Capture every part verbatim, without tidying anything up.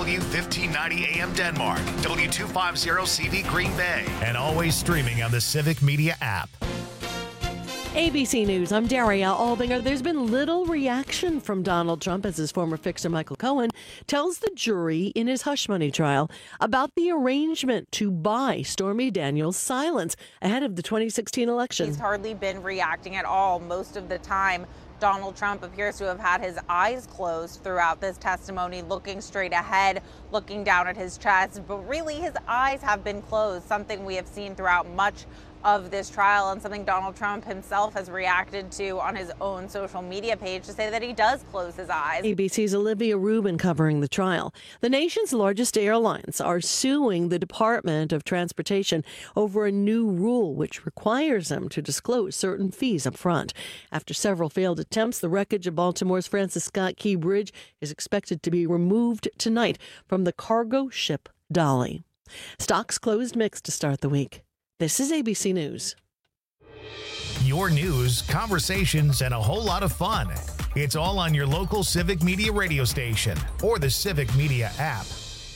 W fifteen ninety A M Denmark, W two fifty C V Green Bay, and always streaming on the Civic Media app. A B C News, I'm Daria Albinger. There's been little reaction from Donald Trump as his former fixer Michael Cohen tells the jury in his hush money trial about the arrangement to buy Stormy Daniels' silence ahead of the twenty sixteen election. He's hardly been reacting at all most of the time. Donald Trump appears to have had his eyes closed throughout this testimony, looking straight ahead, looking down at his chest. But really, his eyes have been closed, something we have seen throughout much of this trial and something Donald Trump himself has reacted to on his own social media page to say that he does close his eyes. A B C's Olivia Rubin covering the trial. The nation's largest airlines are suing the Department of Transportation over a new rule which requires them to disclose certain fees up front. After several failed attempts, the wreckage of Baltimore's Francis Scott Key Bridge is expected to be removed tonight from the cargo ship Dolly. Stocks closed mixed to start the week. This is A B C News. Your news, conversations, and a whole lot of fun. It's all on your local Civic Media radio station or the Civic Media app.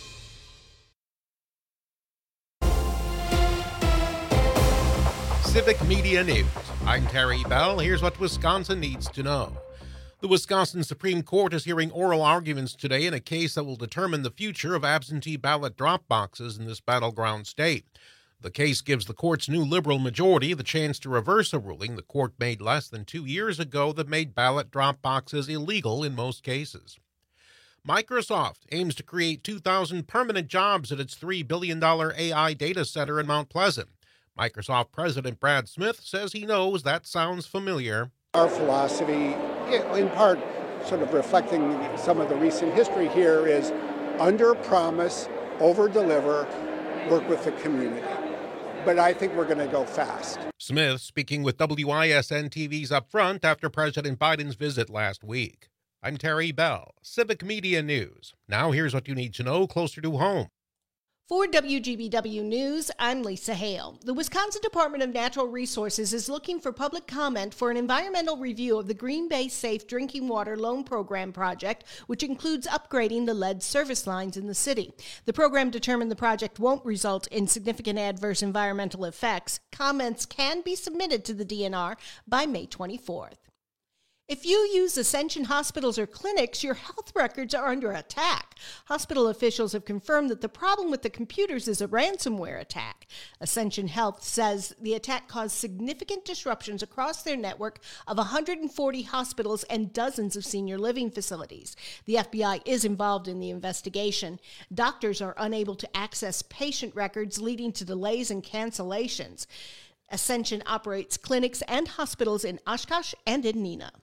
Civic Media News. I'm Terry Bell. Here's what Wisconsin needs to know. The Wisconsin Supreme Court is hearing oral arguments today in a case that will determine the future of absentee ballot drop boxes in this battleground state. The case gives the court's new liberal majority the chance to reverse a ruling the court made less than two years ago that made ballot drop boxes illegal in most cases. Microsoft aims to create two thousand permanent jobs at its three billion dollars A I data center in Mount Pleasant. Microsoft President Brad Smith says he knows that sounds familiar. Our philosophy, in part sort of reflecting some of the recent history here, is under-promise, over-deliver, work with the community. But I think we're going to go fast. Smith speaking with W I S N T V's Upfront after President Biden's visit last week. I'm Terry Bell, Civic Media News. Now here's what you need to know closer to home. For W G B W News, I'm Lisa Hale. The Wisconsin Department of Natural Resources is looking for public comment for an environmental review of the Green Bay Safe Drinking Water Loan Program project, which includes upgrading the lead service lines in the city. The program determined the project won't result in significant adverse environmental effects. Comments can be submitted to the D N R by May twenty-fourth. If you use Ascension hospitals or clinics, your health records are under attack. Hospital officials have confirmed that the problem with the computers is a ransomware attack. Ascension Health says the attack caused significant disruptions across their network of one hundred forty hospitals and dozens of senior living facilities. The F B I is involved in the investigation. Doctors are unable to access patient records, leading to delays and cancellations. Ascension operates clinics and hospitals in Oshkosh and in Neenah.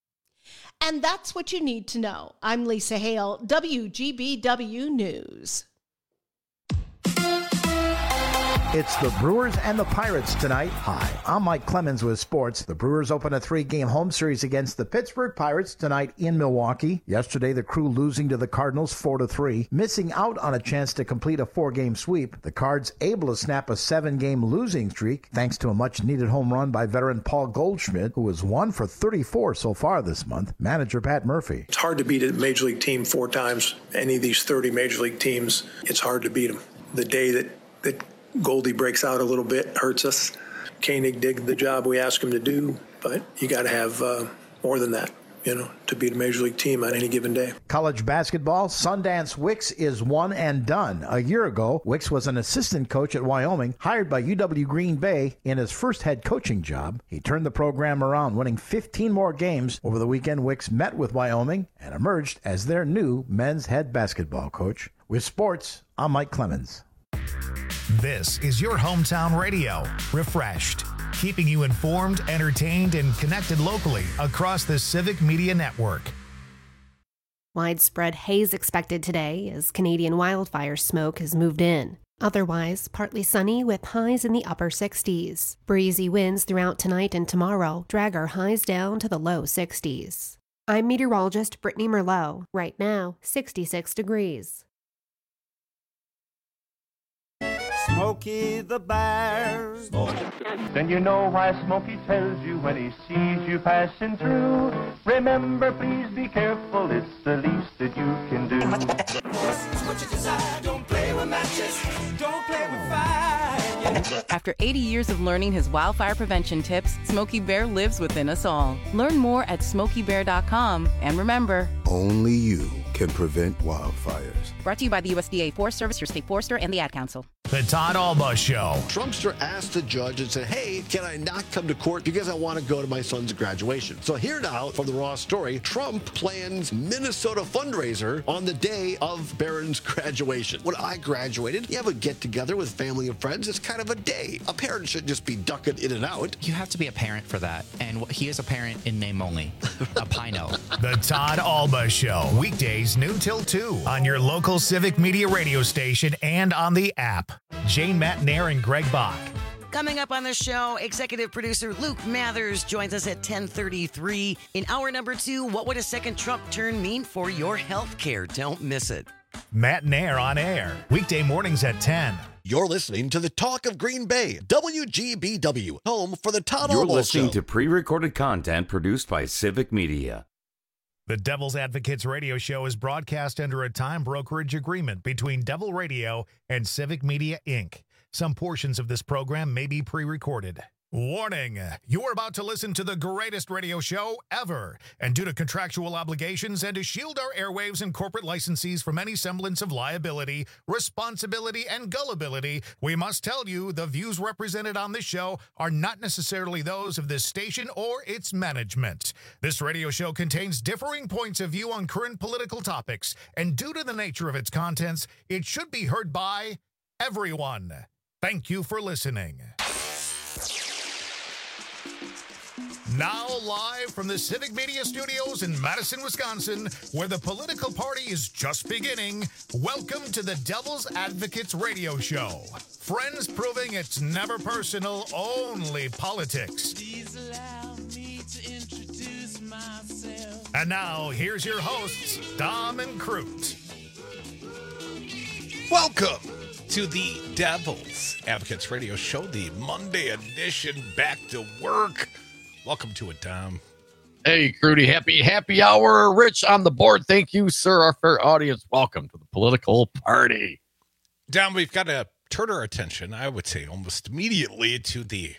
And that's what you need to know. I'm Lisa Hale, W G B W News. It's the Brewers and the Pirates tonight. Hi, I'm Mike Clemens with sports. The Brewers open a three-game home series against the Pittsburgh Pirates tonight in Milwaukee. Yesterday, the Crew losing to the Cardinals four to three, missing out on a chance to complete a four-game sweep. The Cards able to snap a seven-game losing streak thanks to a much-needed home run by veteran Paul Goldschmidt, who has one for thirty-four so far this month. Manager Pat Murphy. It's hard to beat a major league team four times. Any of these thirty major league teams, it's hard to beat them. The day that that Goldie breaks out a little bit hurts us. Koenig did the job we asked him to do, but you got to have uh, more than that, you know, to beat a major league team on any given day. College basketball, Sundance Wicks is one and done. A year ago, Wicks was an assistant coach at Wyoming, hired by U W Green Bay in his first head coaching job. He turned the program around, winning fifteen more games. Over the weekend, Wicks met with Wyoming and emerged as their new men's head basketball coach. With sports, I'm Mike Clemens. This is your hometown radio, Refreshed, keeping you informed, entertained, and connected locally across the Civic Media Network. Widespread haze expected today as Canadian wildfire smoke has moved in. Otherwise, partly sunny with highs in the upper sixties. Breezy winds throughout tonight and tomorrow drag our highs down to the low sixties. I'm meteorologist Brittany Merlot. Right now, sixty-six degrees. Smokey the Bear. Then you know why Smokey tells you when he sees you passing through. Remember, please be careful, it's the least that you can do. What you desire, don't play with matches, don't play with fire. After eighty years of learning his wildfire prevention tips, Smokey Bear lives within us all. Learn more at smokey bear dot com. And remember, only you can prevent wildfires. Brought to you by the U S D A Forest Service, your state forester, and the Ad Council. The Todd Alba Show. Trumpster asked the judge and said, hey, can I not come to court because I want to go to my son's graduation? So here now from the Raw story, Trump plans Minnesota fundraiser on the day of Barron's graduation. When I graduated, you have a get-together with family and friends. It's kind of a day. A parent should just be ducking in and out. You have to be a parent for that. And he is a parent in name only. A Pino. The Todd Alba Show. Weekdays noon till two on your local Civic Media radio station and on the app. Jane Matnair and Greg Bach. Coming up on the show, executive producer Luke Mathers joins us at ten thirty-three. In hour number two, what would a second Trump turn mean for your health care? Don't miss it. Matnair on air. Weekday mornings at ten. You're listening to the Talk of Green Bay, W G B W, home for the Todd You're Alba listening Show. to pre-recorded content produced by Civic Media. The Devil's Advocates radio show is broadcast under a time brokerage agreement between Devil Radio and Civic Media, Incorporated. Some portions of this program may be pre-recorded. Warning, you are about to listen to the greatest radio show ever. And due to contractual obligations and to shield our airwaves and corporate licensees from any semblance of liability, responsibility, and gullibility, we must tell you the views represented on this show are not necessarily those of this station or its management. This radio show contains differing points of view on current political topics, and due to the nature of its contents, it should be heard by everyone. Thank you for listening. Now live from the Civic Media Studios in Madison, Wisconsin, where the political party is just beginning, welcome to the Devil's Advocates radio show. Friends proving it's never personal, only politics. Please allow me to introduce myself. And now, here's your hosts, Dom and Crute. Welcome to the Devil's Advocates radio show, the Monday edition, back to work. Welcome to it, Dom. Hey, Crudy. Happy, happy hour. Rich on the board. Thank you, sir. Our fair audience. Welcome to the political party. Dom, we've got to turn our attention, I would say, almost immediately to the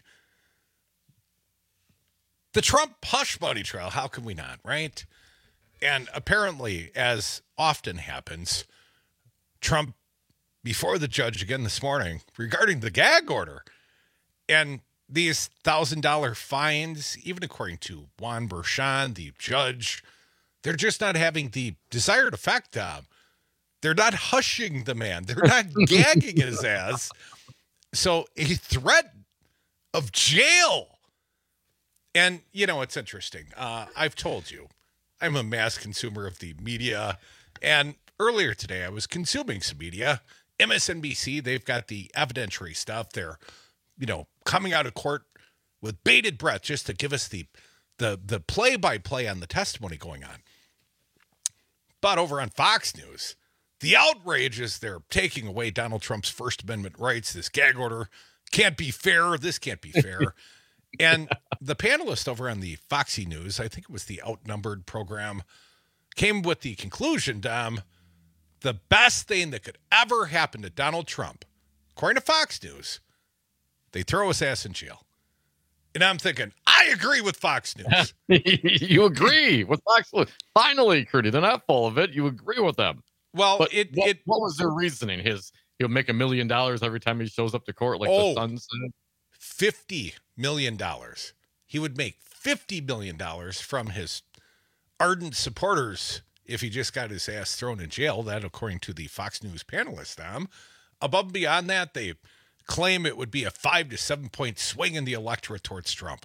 the Trump hush money trial. How can we not, right? And apparently, as often happens, Trump before the judge again this morning regarding the gag order and these one thousand dollars fines, even according to Juan Bershon, the judge, they're just not having the desired effect, Dom. They're not hushing the man. They're not gagging his ass. So a threat of jail. And, you know, it's interesting. Uh, I've told you, I'm a mass consumer of the media. And earlier today, I was consuming some media. M S N B C, they've got the evidentiary stuff. They're, you know, coming out of court with bated breath just to give us the the the play-by-play on the testimony going on. But over on Fox News, the outrage is they're taking away Donald Trump's First Amendment rights. This gag order can't be fair. This can't be fair. And the panelist over on the Foxy News, I think it was the Outnumbered program, came with the conclusion, Dom, the best thing that could ever happen to Donald Trump, according to Fox News, they throw his ass in jail. And I'm thinking, I agree with Fox News. You agree with Fox News. Finally, Crudy, they're not full of it. You agree with them. Well, but it, what, it what was their reasoning? His he'll make a million dollars every time he shows up to court, like oh, the Sun said. fifty million dollars. He would make fifty million dollars from his ardent supporters if he just got his ass thrown in jail. That, according to the Fox News panelists, Tom. Above and beyond that, they claim it would be a five to seven point swing in the electorate towards Trump.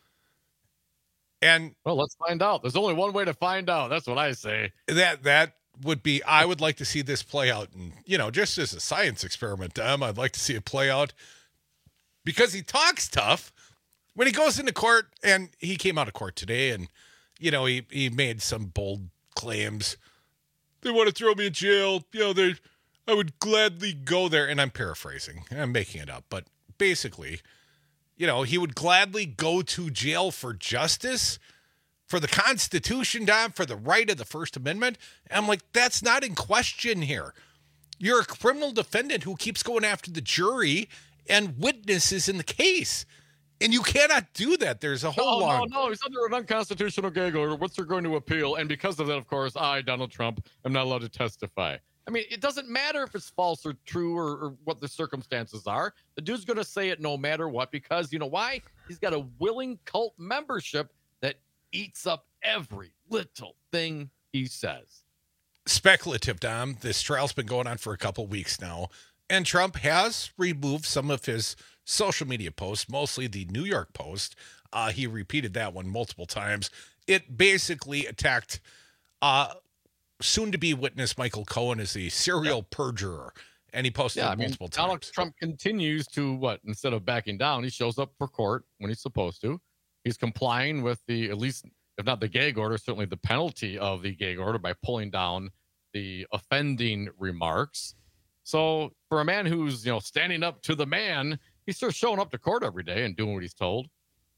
And well, let's find out. There's only one way to find out. That's what I say. That that would be. I would like to see this play out, and you know, just as a science experiment, Tom, I'd like to see it play out because he talks tough when he goes into court, and he came out of court today, and you know, he he made some bold claims. They want to throw me in jail. You know, they. I would gladly go there. And I'm paraphrasing. I'm making it up. But basically, you know, he would gladly go to jail for justice, for the Constitution, Dom, for the right of the First Amendment. And I'm like, that's not in question here. You're a criminal defendant who keeps going after the jury and witnesses in the case. And you cannot do that. There's a whole no, long... No, no, he's under an unconstitutional gag order. What's they're going to appeal? And because of that, of course, I, Donald Trump, am not allowed to testify. I mean, it doesn't matter if it's false or true or, or what the circumstances are. The dude's going to say it no matter what because, you know why? He's got a willing cult membership that eats up every little thing he says. Speculative, Dom. This trial's been going on for a couple weeks now. And Trump has removed some of his social media posts, mostly the New York Post. Uh, he repeated that one multiple times. It basically attacked uh, soon-to-be witness Michael Cohen as a serial yep. perjurer. And he posted yeah, it I mean, multiple Donald times. Trump continues to, what, instead of backing down, he shows up for court when he's supposed to. He's complying with the, at least, if not the gag order, certainly the penalty of the gag order by pulling down the offending remarks. So for a man who's, you know, standing up to the man, he's still showing up to court every day and doing what he's told.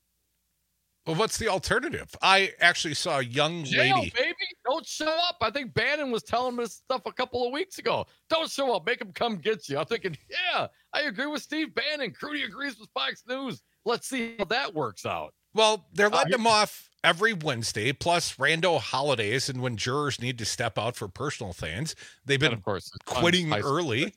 Well, what's the alternative? I actually saw a young Jail, lady. baby. Don't show up. I think Bannon was telling me this stuff a couple of weeks ago. Don't show up. Make him come get you. I'm thinking, yeah, I agree with Steve Bannon. Crudy agrees with Fox News. Let's see how that works out. Well, they're letting uh, him off every Wednesday, plus rando holidays, and when jurors need to step out for personal things, they've been, of course, quitting early.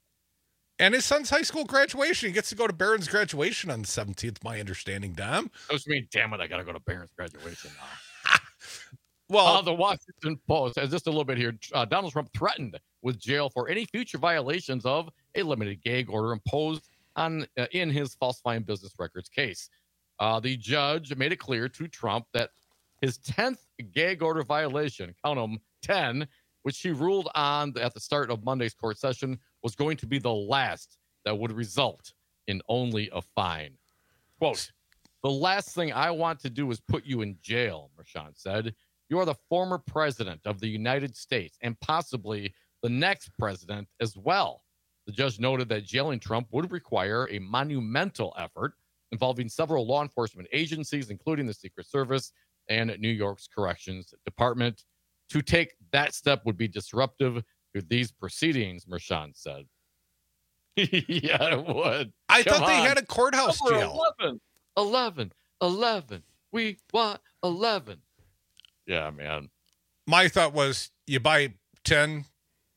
And his son's high school graduation, he gets to go to Barron's graduation on the seventeenth, my understanding, Dom. Those mean, damn it, I got to go to Barron's graduation now. Well, uh, the Washington Post, uh, just a little bit here, uh, Donald Trump threatened with jail for any future violations of a limited gag order imposed on uh, in his falsifying business records case. Uh, the judge made it clear to Trump that his tenth gag order violation, count them, ten, which he ruled on at the start of Monday's court session, was going to be the last that would result in only a fine. Quote, the last thing I want to do is put you in jail, Mershon said. You are the former president of the United States and possibly the next president as well. The judge noted that jailing Trump would require a monumental effort involving several law enforcement agencies, including the Secret Service and New York's Corrections Department. To take that step would be disruptive to these proceedings, Mershon said. Yeah, it would. I Come thought they on. had a courthouse Number jail. eleven, eleven, eleven. We want eleven. Yeah, man. My thought was you buy ten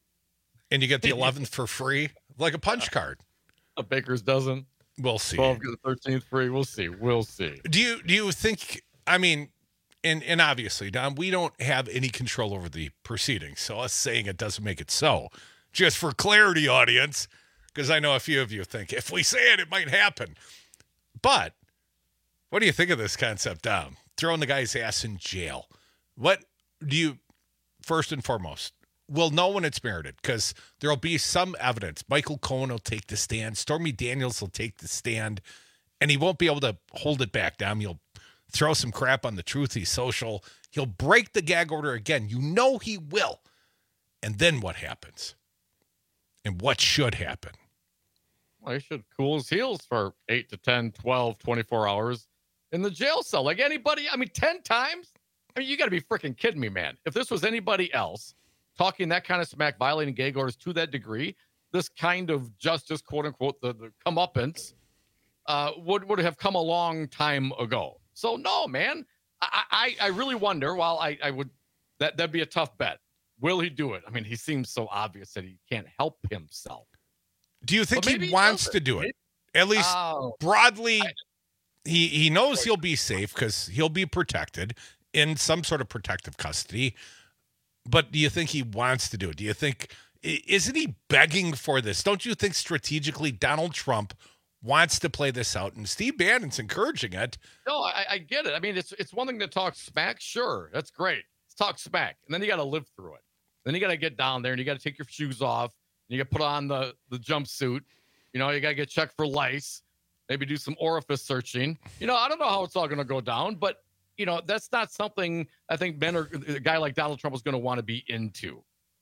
and you get the eleventh for free, like a punch card. A baker's dozen. We'll see. twelve get the thirteenth free. We'll see. We'll see. Do you do you think, I mean, and, and obviously, Don, we don't have any control over the proceedings, so us saying it doesn't make it so. Just for clarity, audience, because I know a few of you think if we say it, it might happen. But what do you think of this concept, Dom? Throwing the guy's ass in jail. What do you, first and foremost, we'll know when it's merited because there will be some evidence. Michael Cohen will take the stand. Stormy Daniels will take the stand, and he won't be able to hold it back, Dom. He'll throw some crap on the Truthy Social. He'll break the gag order again. You know he will. And then what happens? And what should happen? Well, he should cool his heels for eight to ten, twelve, twenty-four hours in the jail cell. Like anybody, I mean, ten times? I mean, you got to be freaking kidding me, man. If this was anybody else talking that kind of smack, violating gag orders to that degree, this kind of justice, quote unquote, the, the comeuppance, uh, would, would have come a long time ago. So no, man, I, I, I really wonder, while I, I would, that, that'd be a tough bet. Will he do it? I mean, he seems so obvious that he can't help himself. Do you think he, he wants to do it? At least oh, broadly, I, he, he knows he'll be safe because he'll be protected in some sort of protective custody. But do you think he wants to do it? Do you think, isn't he begging for this? Don't you think strategically Donald Trump wants to play this out? And Steve Bannon's encouraging it. No, I, I get it. I mean, it's it's one thing to talk smack. Sure, that's great. Let's talk smack. And then you got to live through it. Then you got to get down there and you got to take your shoes off. And you got to put on the, the jumpsuit. You know, you got to get checked for lice. Maybe do some orifice searching. You know, I don't know how it's all going to go down, but you know, that's not something I think Ben or a guy like Donald Trump is going to want to be into.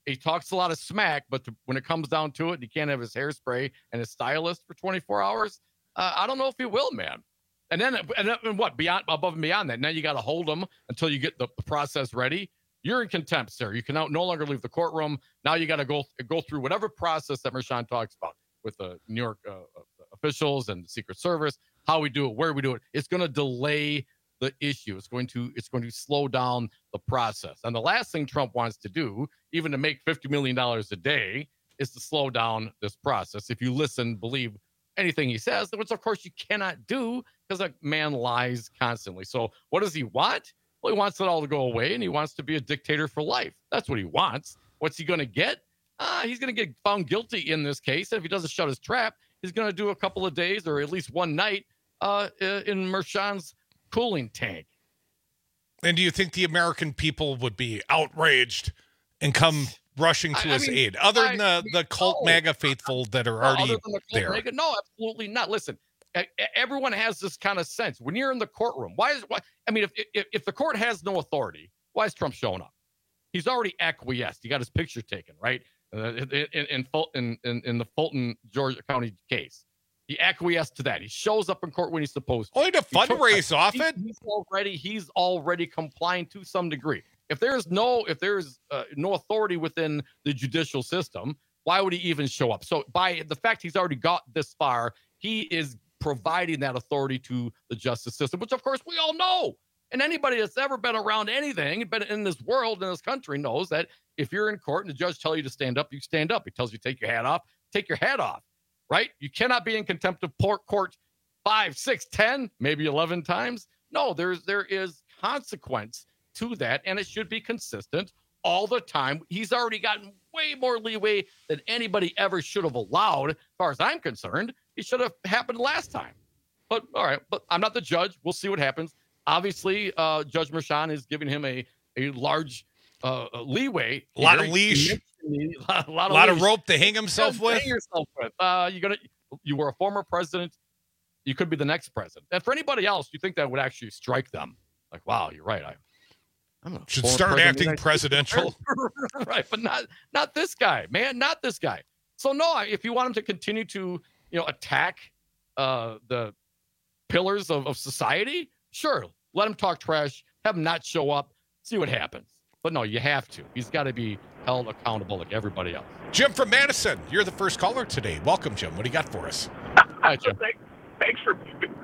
he talks a lot of smack, but to, when it comes down to it, he can't have his hairspray and his stylist for twenty-four hours. Uh, I don't know if he will, man. And then, and then and what, beyond, above and beyond that, now you got to hold him until you get the, the process ready. You're in contempt, sir. You can now no longer leave the courtroom. Now you got to go go through whatever process that Mershon talks about with the New York uh, officials and the Secret Service, how we do it, where we do it. It's going to delay the issue. It's going to it's going to slow down the process. And the last thing Trump wants to do, even to make fifty million dollars a day, is to slow down this process. If you listen, believe anything he says, which of course you cannot do because a man lies constantly. So what does he want? Well, he wants it all to go away, and he wants to be a dictator for life. That's what he wants. What's he going to get? Uh, he's going to get found guilty in this case. And if he doesn't shut his trap, he's going to do a couple of days or at least one night uh, in Mershon's cooling tank. And do you think the American people would be outraged and come rushing to I, his I mean, aid, other than the, the cult no. MAGA faithful that are already no, the there? MAGA, no, absolutely not. Listen, everyone has this kind of sense when you're in the courtroom. Why is why? I mean, if, if if the court has no authority, why is Trump showing up? He's already acquiesced. He got his picture taken, right? Uh, in, in, in, in, in the Fulton, Georgia County case. He acquiesced to that. He shows up in court when he's supposed to. Only to fundraise off he, it? He's already, he's already complying to some degree. If there's no, if there's uh, no authority within the judicial system, why would he even show up? So by the fact he's already got this far, he is providing that authority to the justice system, which of course we all know. And anybody that's ever been around anything, been in this world, in this country, knows that if you're in court and the judge tells you to stand up, you stand up. He tells you to take your hat off, take your hat off, right? You cannot be in contempt of court five, six, ten, maybe eleven times. No, there's there is consequence to that, and it should be consistent all the time. He's already gotten way more leeway than anybody ever should have allowed. As far as I'm concerned, it should have happened last time. But all right, but I'm not the judge. We'll see what happens. Obviously, uh, Judge Mershon is giving him a a large uh, leeway. A lot of leash. A lot, a lot, a lot of, of rope to hang himself with. Hang yourself with. Uh, you're gonna. You were a former president. You could be the next president. And for anybody else, you think that would actually strike them? Like, wow, you're right. I I'm a should start acting presidential. Right, but not not this guy, man. Not this guy. So no, if you want him to continue to you know attack uh, the pillars of, of society, sure. Let him talk trash, have him not show up, see what happens. But no, you have to. He's got to be held accountable like everybody else. Jim from Madison, you're the first caller today. Welcome, Jim. What do you got for us? Hi, Jim. Thanks for.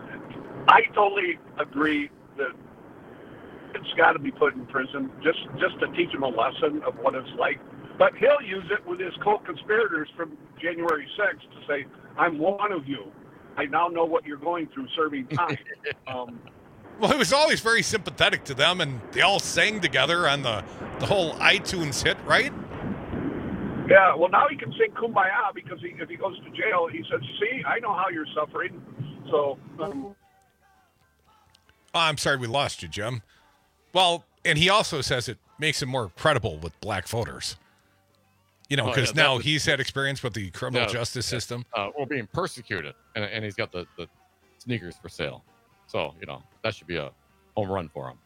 I totally agree that it's got to be put in prison just just to teach him a lesson of what it's like. But he'll use it with his co-conspirators from January sixth to say, "I'm one of you. I now know what you're going through serving time." um, Well, he was always very sympathetic to them, and they all sang together on the, the whole iTunes hit, right? Yeah, well, now he can sing Kumbaya because he, if he goes to jail, he says, see, I know how you're suffering. So, um, oh, I'm sorry we lost you, Jim. Well, and he also says it makes him more credible with black voters. You know, because oh, yeah, now was, he's had experience with the criminal yeah, justice yeah, system. Uh, or being persecuted, and, and he's got the, the sneakers for sale. So, you know, that should be a home run for him.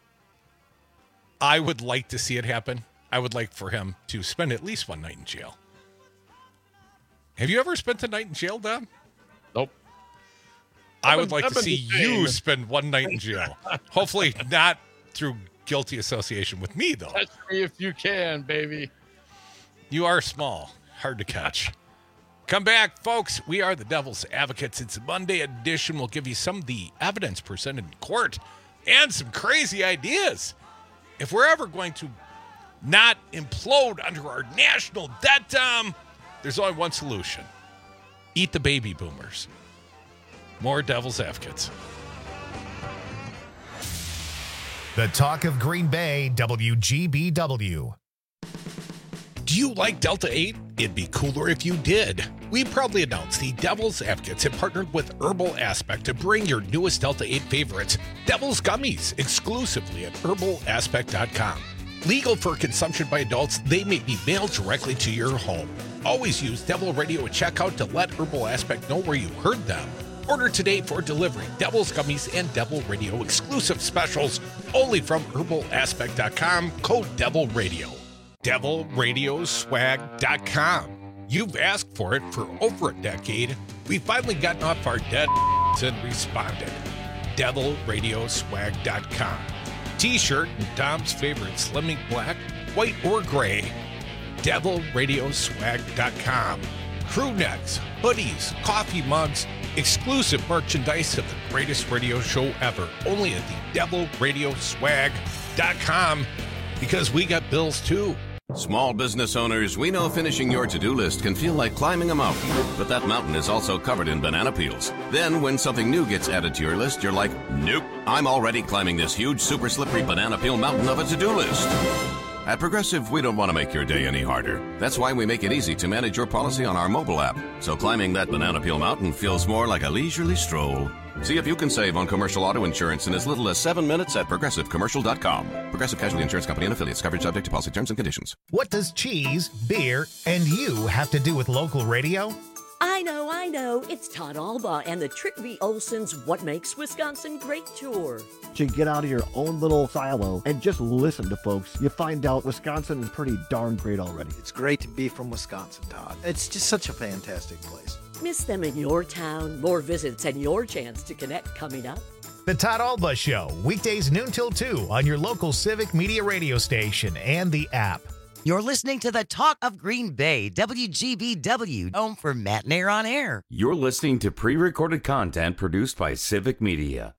I would like to see it happen. I would like for him to spend at least one night in jail. Have you ever spent a night in jail, Don? Nope. I I've would been, like I've to see you spend one night in jail. Hopefully not through guilty association with me, though. Catch me if you can, baby. You are small. Hard to catch. Come back, folks. We are the Devil's Advocates. It's a Monday edition. We'll give you some of the evidence presented in court and some crazy ideas. If we're ever going to not implode under our national debt, um, there's only one solution. Eat the baby boomers. More Devil's Advocates. The talk of Green Bay, W G B W. Do you like Delta eight? It'd be cooler if you did. We proudly announced the Devil's Advocates have partnered with Herbal Aspect to bring your newest Delta eight favorites, Devil's Gummies, exclusively at herbal aspect dot com. Legal for consumption by adults, they may be mailed directly to your home. Always use Devil Radio at checkout to let Herbal Aspect know where you heard them. Order today for delivery. Devil's Gummies and Devil Radio exclusive specials only from herbal aspect dot com, code Devil Radio. devil radio swag dot com. You've asked for it for over a decade. We've finally gotten off our dead and responded. devil radio swag dot com. T-shirt and Dom's favorite Slimming Black, white or gray. devil radio swag dot com. Crew necks, hoodies, coffee mugs, exclusive merchandise of the greatest radio show ever. Only at the devil radio swag dot com, because we got bills too. Small business owners, we know finishing your to-do list can feel like climbing a mountain, but that mountain is also covered in banana peels. Then when something new gets added to your list, you're like, nope, I'm already climbing this huge, super slippery banana peel mountain of a to-do list. At Progressive, we don't want to make your day any harder. That's why we make it easy to manage your policy on our mobile app, so climbing that banana peel mountain feels more like a leisurely stroll. See if you can save on commercial auto insurance in as little as seven minutes at progressive commercial dot com. Progressive Casualty Insurance Company and affiliates. Coverage subject to policy terms and conditions. What does cheese, beer, and you have to do with local radio? I know, I know. It's Todd Alba and the Trick V. Olson's What Makes Wisconsin Great tour. To get out of your own little silo and just listen to folks, you find out Wisconsin is pretty darn great already. It's great to be from Wisconsin, Todd. It's just such a fantastic place. Miss them in your town? More visits and your chance to connect coming up. The Todd Alba Show, weekdays noon till two on your local Civic Media radio station and the app. You're listening to the Talk of Green Bay, W G B W, home for Matt Nair on Air. You're listening to pre-recorded content produced by Civic Media.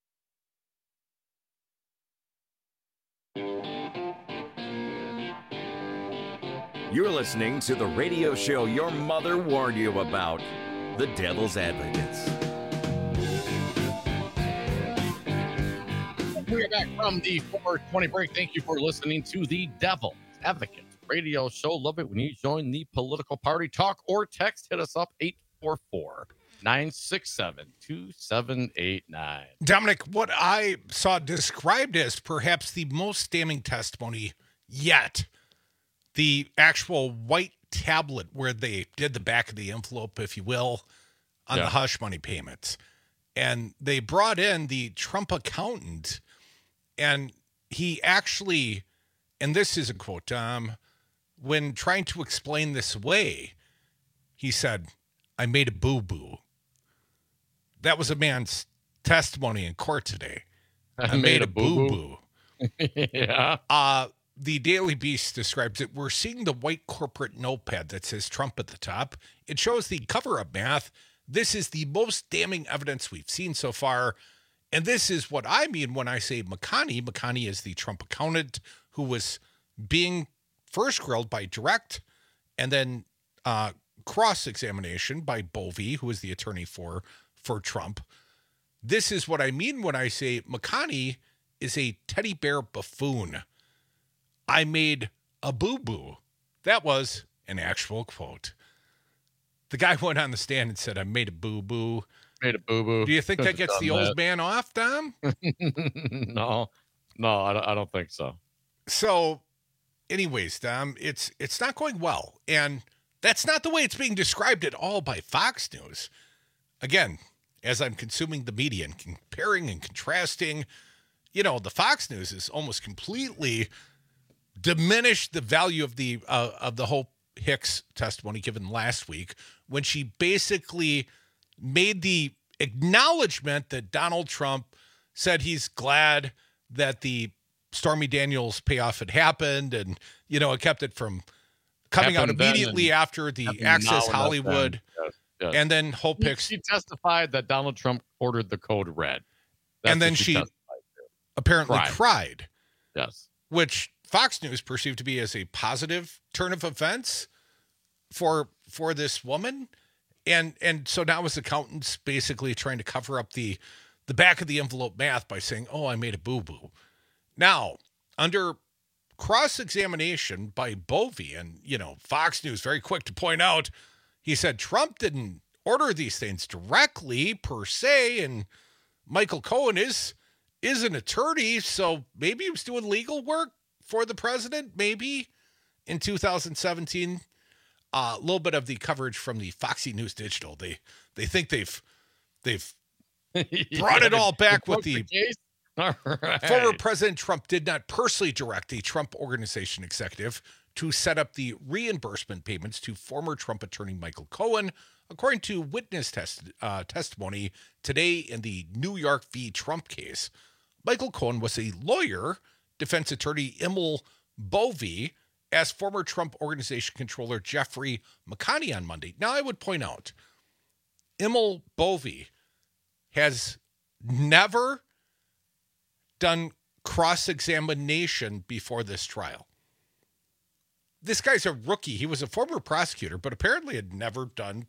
You're listening to the radio show your mother warned you about, The Devil's Advocates. We're back from the four twenty break. Thank you for listening to The Devil's Advocate radio show. Love it when you join the political party. Talk or text. Hit us up, eight four four, nine six seven, two seven eight nine. Dominic, what I saw described as perhaps the most damning testimony yet, the actual white tablet where they did the back of the envelope, if you will, on yeah. the hush money payments. And they brought in the Trump accountant, and he actually, and this is a quote, um, when trying to explain this away, he said, I made a boo-boo. That was a man's testimony in court today. I, I made, made a boo-boo. yeah. Uh, the Daily Beast describes it. We're seeing the white corporate notepad that says Trump at the top. It shows the cover-up math. This is the most damning evidence we've seen so far. And this is what I mean when I say McConney. McConney is the Trump accountant who was being first grilled by direct and then uh, cross-examination by Bovee, who is the attorney for, for Trump. This is what I mean when I say McConney is a teddy bear buffoon. I made a boo-boo. That was an actual quote. The guy went on the stand and said, I made a boo-boo. Made a boo-boo. Do you think that gets the old that. man off, Dom? no. No, I don't, I don't think so. So, anyways, Dom, it's it's not going well. And that's not the way it's being described at all by Fox News. Again, as I'm consuming the media and comparing and contrasting, you know, the Fox News is almost completely diminished the value of the uh, of the whole Hicks testimony given last week when she basically made the acknowledgement that Donald Trump said he's glad that the Stormy Daniels payoff had happened, and, you know, it kept it from coming happened out immediately after the Access Hollywood. Yes, yes. And then Hope Hicks. She testified that Donald Trump ordered the code red. That's and then she, she apparently cried. cried. Yes. Which Fox News perceived to be as a positive turn of events for for this woman. And and so now his accountant's basically trying to cover up the the back of the envelope math by saying, oh, I made a boo-boo. Now, under cross-examination by Bovee, and, you know, Fox News very quick to point out, he said Trump didn't order these things directly per se, and Michael Cohen is is an attorney, so maybe he was doing legal work for the president, maybe in two thousand seventeen. A uh, little bit of the coverage from the Foxy News Digital. They they think they've they've brought it all back with the, the all right. Former President Trump did not personally direct the Trump Organization executive to set up the reimbursement payments to former Trump attorney Michael Cohen, according to witness test, uh, testimony today in the New York v. Trump case. Michael Cohen was a lawyer, defense attorney Emil Bovee, as former Trump Organization controller Jeffrey McConney on Monday. Now, I would point out, Emil Bovee has never done cross-examination before this trial. This guy's a rookie. He was a former prosecutor, but apparently had never done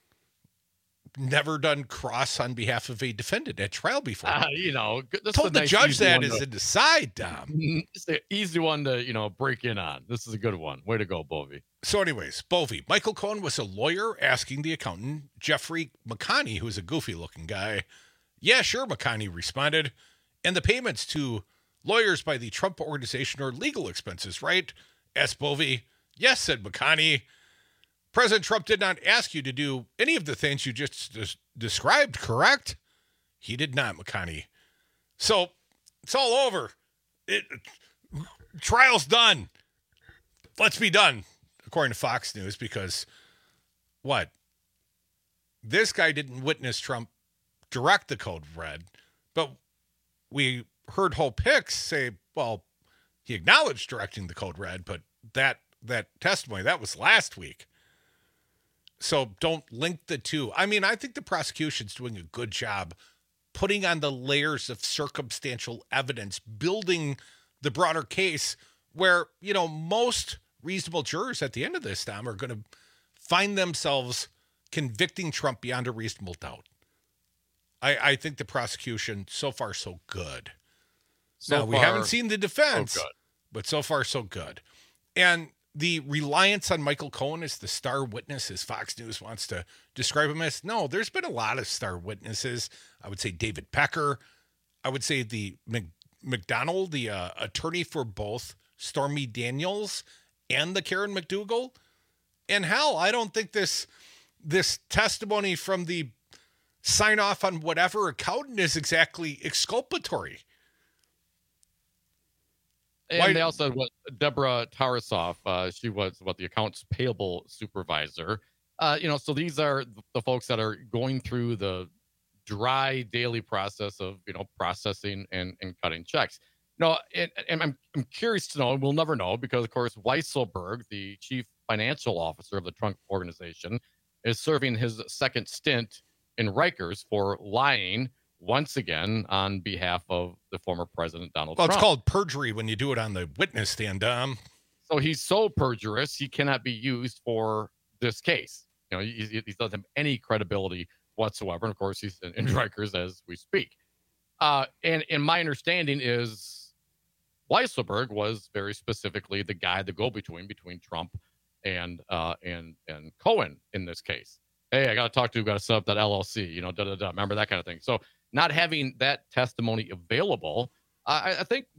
never done cross on behalf of a defendant at trial before. Uh, you know, this told is a the nice, judge easy that one is to- a decide, Dom. It's the easy one to, you know, break in on. This is a good one. Way to go, Bovee. So anyways, Bovee. Michael Cohen was a lawyer asking the accountant, Jeffrey McConney, who's a goofy-looking guy. Yeah, sure, McConney responded. And the payments to lawyers by the Trump Organization are legal expenses, right? Asked Bovee. Yes, said McConney. President Trump did not ask you to do any of the things you just des- described, correct? He did not, McConney. So it's all over. It, trial's done. Let's be done, according to Fox News, because what? This guy didn't witness Trump direct the code red, but we heard Hope Hicks say, well, he acknowledged directing the code red, but that that testimony, that was last week. So don't link the two. I mean, I think the prosecution's doing a good job putting on the layers of circumstantial evidence, building the broader case where, you know, most reasonable jurors at the end of this time are going to find themselves convicting Trump beyond a reasonable doubt. I, I think the prosecution, so far, so good. So now, we far, haven't seen the defense, so good. but so far, so good. And the reliance on Michael Cohen as the star witness, as Fox News wants to describe him as, no, there's been a lot of star witnesses. I would say David Pecker. I would say the Mc, McDonald, the uh, attorney for both Stormy Daniels and the Karen McDougal. And hell, I don't think this this testimony from the sign off on whatever accountant is exactly exculpatory. And Why- they also had what Deborah Tarasoff, uh, she was what the accounts payable supervisor. Uh, you know, so these are the folks that are going through the dry daily process of, you know, processing and, and cutting checks. No, and, and I'm I'm curious to know, and we'll never know, because of course Weisselberg, the chief financial officer of the Trump Organization, is serving his second stint in Rikers for lying once again on behalf of the former president Donald Well, Trump. it's called perjury when you do it on the witness stand, Dom. So he's so perjurous, he cannot be used for this case. You know, he, he doesn't have any credibility whatsoever. And of course, he's in, in Rikers as we speak. Uh, and, and my understanding is Weisselberg was very specifically the guy, the go-between between Trump and uh, and and Cohen in this case. Hey, I got to talk to you, got to set up that L L C, you know, da da da. Remember that kind of thing. So not having that testimony available, I, I think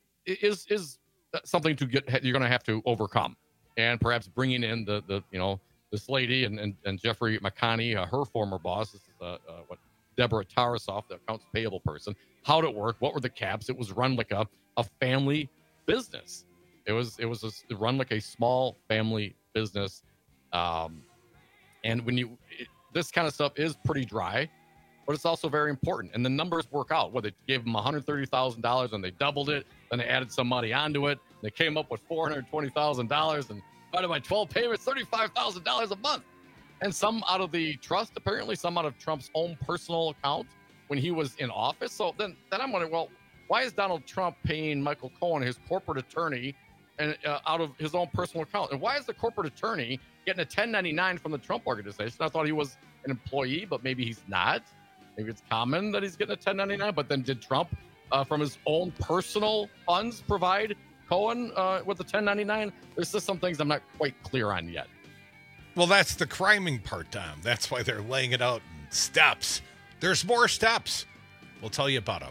is is something to get you're going to have to overcome, and perhaps bringing in the the you know this lady and and, and Jeffrey McConney, uh, her former boss, this is uh, uh, what Deborah Tarasoff, the accounts payable person. How did it work? What were the caps? It was run like a a family business. It was it was a, run like a small family business, um, and when you it, this kind of stuff is pretty dry, but it's also very important. And the numbers work out. Well, they gave them one hundred thirty thousand dollars and they doubled it. Then they added some money onto it. They came up with four hundred twenty thousand dollars and divided by twelve payments, thirty-five thousand dollars a month. And some out of the trust, apparently, some out of Trump's own personal account when he was in office. So then, then I'm wondering, well, why is Donald Trump paying Michael Cohen, his corporate attorney, and uh, out of his own personal account? And why is the corporate attorney getting a ten ninety-nine from the Trump Organization? I thought he was an employee, but maybe he's not. Maybe it's common that he's getting a ten ninety-nine, but then did Trump, uh, from his own personal funds, provide Cohen uh, with the ten ninety-nine? There's just some things I'm not quite clear on yet. Well, that's the criming part, Tom. That's why they're laying it out in steps. There's more steps. We'll tell you about them.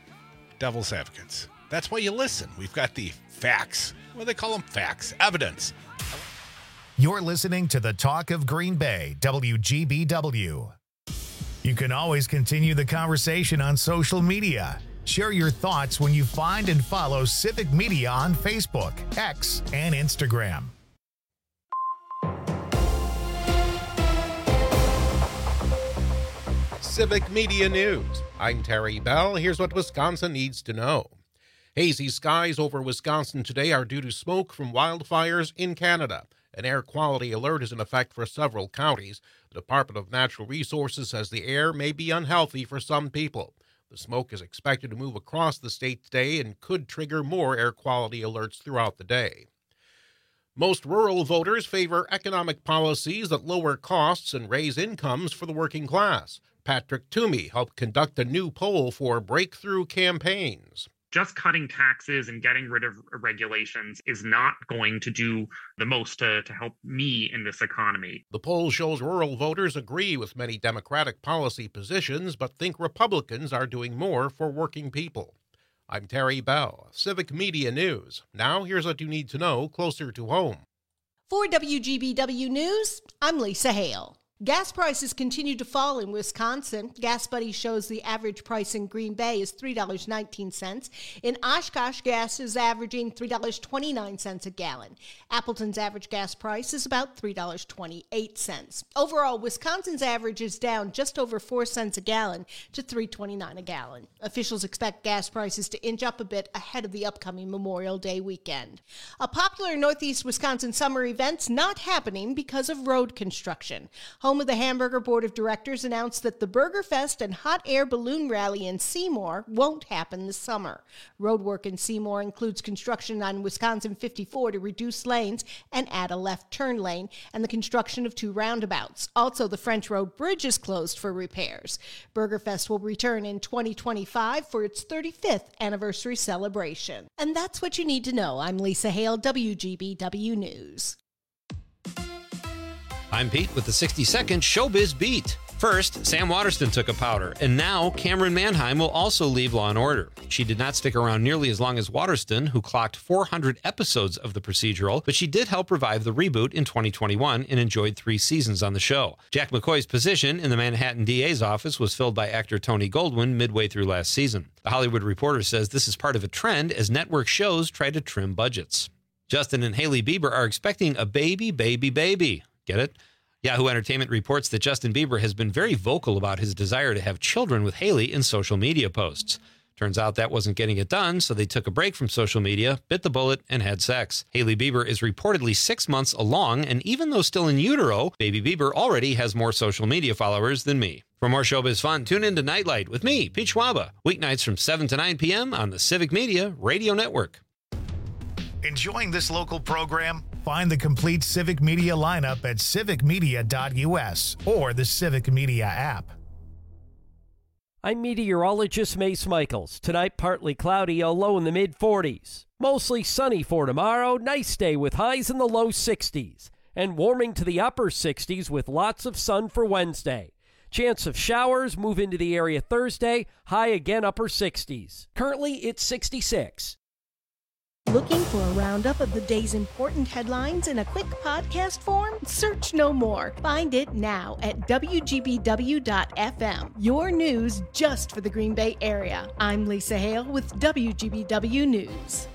Devil's advocates. That's why you listen. We've got the facts. What do they call them? Facts. Evidence. You're listening to the Talk of Green Bay, W G B W. You can always continue the conversation on social media. Share your thoughts when you find and follow Civic Media on Facebook, X, and Instagram. Civic Media News. I'm Terry Bell. Here's what Wisconsin needs to know. Hazy skies over Wisconsin today are due to smoke from wildfires in Canada. An air quality alert is in effect for several counties. The Department of Natural Resources says the air may be unhealthy for some people. The smoke is expected to move across the state today and could trigger more air quality alerts throughout the day. Most rural voters favor economic policies that lower costs and raise incomes for the working class. Patrick Toomey helped conduct a new poll for Breakthrough Campaigns. Just cutting taxes and getting rid of regulations is not going to do the most to, to help me in this economy. The poll shows rural voters agree with many Democratic policy positions, but think Republicans are doing more for working people. I'm Terry Bell, Civic Media News. Now here's what you need to know closer to home. For W G B W News, I'm Lisa Hale. Gas prices continue to fall in Wisconsin. Gas Buddy shows the average price in Green Bay is three dollars and nineteen cents. In Oshkosh, gas is averaging three dollars and twenty-nine cents a gallon. Appleton's average gas price is about three dollars and twenty-eight cents. Overall, Wisconsin's average is down just over four cents a gallon to three dollars and twenty-nine cents a gallon. Officials expect gas prices to inch up a bit ahead of the upcoming Memorial Day weekend. A popular Northeast Wisconsin summer event's not happening because of road construction. Home of the Hamburger Board of Directors announced that the Burger Fest and Hot Air Balloon Rally in Seymour won't happen this summer. Roadwork in Seymour includes construction on Wisconsin fifty-four to reduce lanes and add a left turn lane, and the construction of two roundabouts. Also, the French Road Bridge is closed for repairs. Burger Fest will return in twenty twenty-five for its thirty-fifth anniversary celebration. And that's what you need to know. I'm Lisa Hale, W G B W News. I'm Pete with the sixty second Showbiz Beat. First, Sam Waterston took a powder, and now Cameron Manheim will also leave Law and Order. She did not stick around nearly as long as Waterston, who clocked four hundred episodes of the procedural, but she did help revive the reboot in twenty twenty-one and enjoyed three seasons on the show. Jack McCoy's position in the Manhattan D A's office was filled by actor Tony Goldwyn midway through last season. The Hollywood Reporter says this is part of a trend as network shows try to trim budgets. Justin and Hailey Bieber are expecting a baby, baby, baby. Get it? Yahoo Entertainment reports that Justin Bieber has been very vocal about his desire to have children with Hailey in social media posts. Turns out that wasn't getting it done, so they took a break from social media, bit the bullet, and had sex. Hailey Bieber is reportedly six months along, and even though still in utero, baby Bieber already has more social media followers than me. For more showbiz fun, tune in to Nightlight with me, Pete Schwaba, weeknights from seven to nine p.m. on the Civic Media Radio Network. Enjoying this local program? Find the complete Civic Media lineup at civic media dot u s or the Civic Media app. I'm meteorologist Mace Michaels. Tonight, partly cloudy, a low in the mid forties. Mostly sunny for tomorrow. Nice day with highs in the low sixties. And warming to the upper sixties with lots of sun for Wednesday. Chance of showers move into the area Thursday. High again upper sixties. Currently, it's sixty-six. Looking for a roundup of the day's important headlines in a quick podcast form? Search no more. Find it now at w g b w dot f m. Your news just for the Green Bay area. I'm Lisa Hale with W G B W News.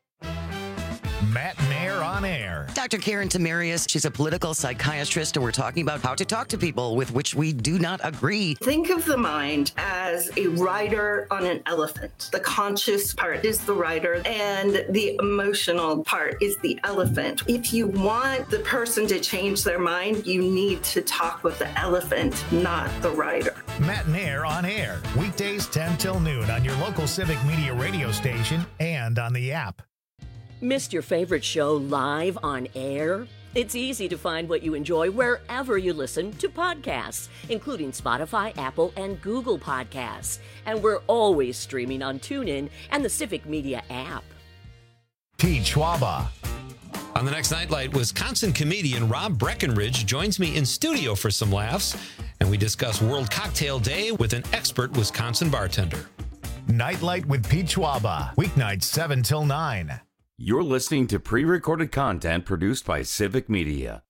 Matt Nair on air. Doctor Karen Tamarius, she's a political psychiatrist, and we're talking about how to talk to people with which we do not agree. Think of the mind as a rider on an elephant. The conscious part is the rider, and the emotional part is the elephant. If you want the person to change their mind, you need to talk with the elephant, not the rider. Matt Nair on air. Weekdays ten till noon on your local Civic Media radio station and on the app. Missed your favorite show live on air? It's easy to find what you enjoy wherever you listen to podcasts, including Spotify, Apple, and Google Podcasts. And we're always streaming on TuneIn and the Civic Media app. Pete Schwaba. On the next Nightlight, Wisconsin comedian Rob Breckenridge joins me in studio for some laughs, and we discuss World Cocktail Day with an expert Wisconsin bartender. Nightlight with Pete Schwaba. Weeknights seven till nine. You're listening to pre-recorded content produced by Civic Media.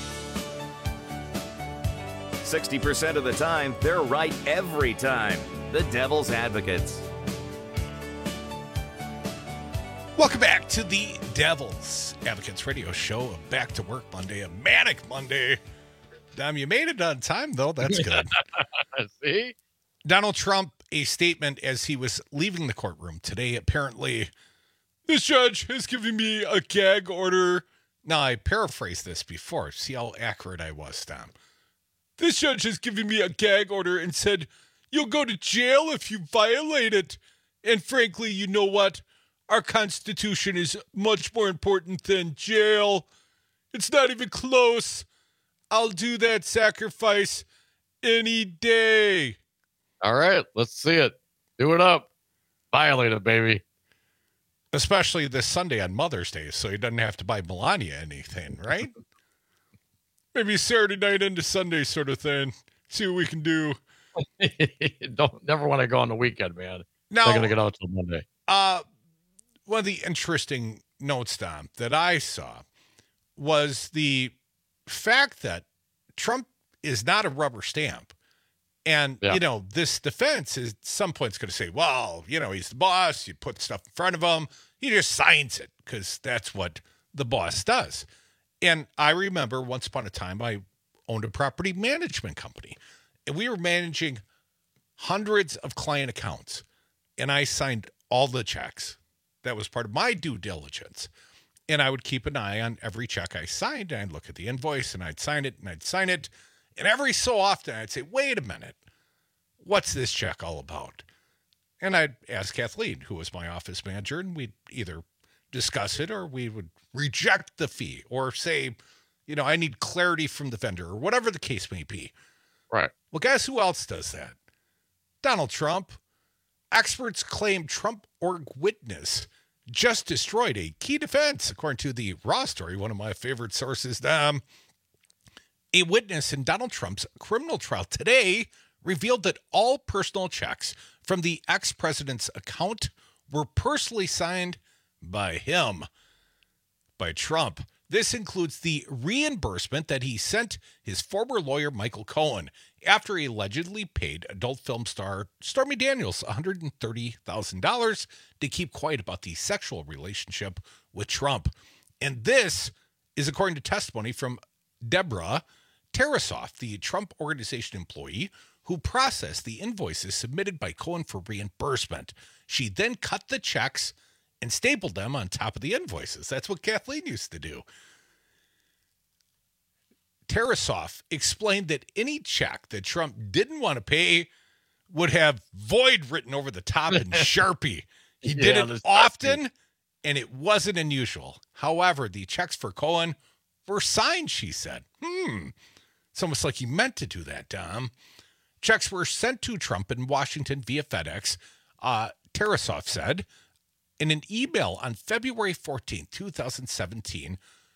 sixty percent of the time, they're right every time. the Devil's Advocates. Welcome back to the Devil's Advocates radio show. A back to work Monday, a manic Monday. Dom, you made it on time, though. That's good. See? Donald Trump, a statement as he was leaving the courtroom today. Apparently, this judge has given me a gag order. Now, I paraphrased this before. See how accurate I was, Dom. This judge has given me a gag order and said, you'll go to jail if you violate it. And frankly, you know what? Our Constitution is much more important than jail. It's not even close. I'll do that sacrifice any day. All right, let's see it. Do it up. Violate it, baby. Especially this Sunday on Mother's Day, so he doesn't have to buy Melania anything, right? Maybe Saturday night into Sunday sort of thing. See what we can do. Don't never want to go on the weekend, man. Now, Not going to get out till Monday. Uh, one of the interesting notes, Dom, that I saw was the fact that Trump is not a rubber stamp. And, Yeah. you know, this defense is at some point going to say, well, you know, he's the boss. You put stuff in front of him. He just signs it because that's what the boss does. And I remember once upon a time, I owned a property management company. And we were managing hundreds of client accounts. And I signed all the checks. That was part of my due diligence. And I would keep an eye on every check I signed. And I'd look at the invoice and I'd sign it and I'd sign it. And every so often I'd say, wait a minute, what's this check all about? And I'd ask Kathleen, who was my office manager, and we'd either discuss it or we would reject the fee or say, you know, I need clarity from the vendor or whatever the case may be. Right. Well, guess who else does that? Donald Trump. Experts claim Trump org witness just destroyed a key defense, according to the Raw story, one of my favorite sources. Um, a witness in Donald Trump's criminal trial today revealed that all personal checks from the ex-president's account were personally signed by him, by Trump. This includes the reimbursement that he sent his former lawyer, Michael Cohen, after he allegedly paid adult film star Stormy Daniels one hundred thirty thousand dollars to keep quiet about the sexual relationship with Trump. And this is according to testimony from Deborah Tarasoff, the Trump Organization employee who processed the invoices submitted by Cohen for reimbursement. She then cut the checks and stapled them on top of the invoices. That's what Kathleen used to do. Tarasoff explained that any check that Trump didn't want to pay would have void written over the top in Sharpie. He did Yeah, it there's often, Sharpie. and it wasn't unusual. However, the checks for Cohen were signed, she said. Hmm. It's almost like he meant to do that, Dom. Checks were sent to Trump in Washington via FedEx, uh, Tarasoff said. In an email on February fourteenth, twenty seventeen,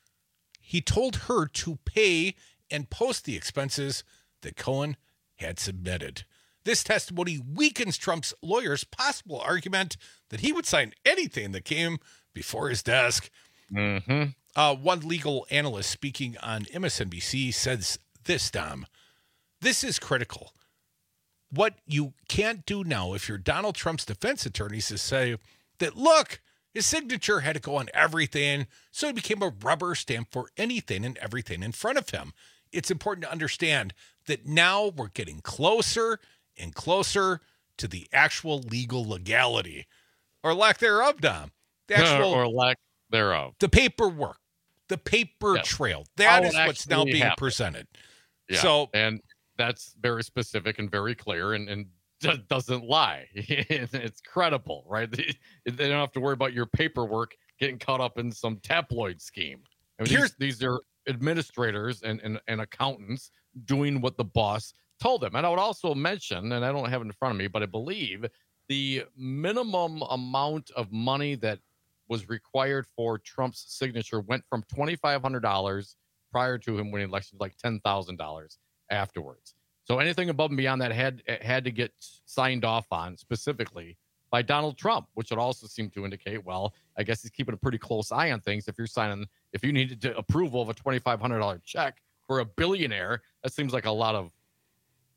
he told her to pay and post the expenses that Cohen had submitted. This testimony weakens Trump's lawyer's possible argument that he would sign anything that came before his desk. Mm-hmm. Uh, one legal analyst speaking on M S N B C says this, Dom. This is critical. What you can't do now if you're Donald Trump's defense attorneys is say that, look, his signature had to go on everything, so he became a rubber stamp for anything and everything in front of him. It's important to understand that now we're getting closer and closer to the actual legal legality, or lack thereof, Dom. The actual, or lack thereof. the paperwork, the paper Yes. trail. How That it is what's now actually being happened. presented. Yeah. So, and that's very specific and very clear and, and do- doesn't lie. It's credible, right? They, they don't have to worry about your paperwork getting caught up in some tabloid scheme. I mean, Here's- these, these are administrators and, and, and accountants doing what the boss told them. And I would also mention, and I don't have it in front of me, but I believe the minimum amount of money that was required for Trump's signature went from twenty-five hundred dollars prior to him winning elections, like ten thousand dollars afterwards. So anything above and beyond that had had to get signed off on specifically by Donald Trump, which would also seem to indicate, well, I guess he's keeping a pretty close eye on things. If you're signing, if you needed to approval of a twenty-five hundred dollars check for a billionaire, that seems like a lot of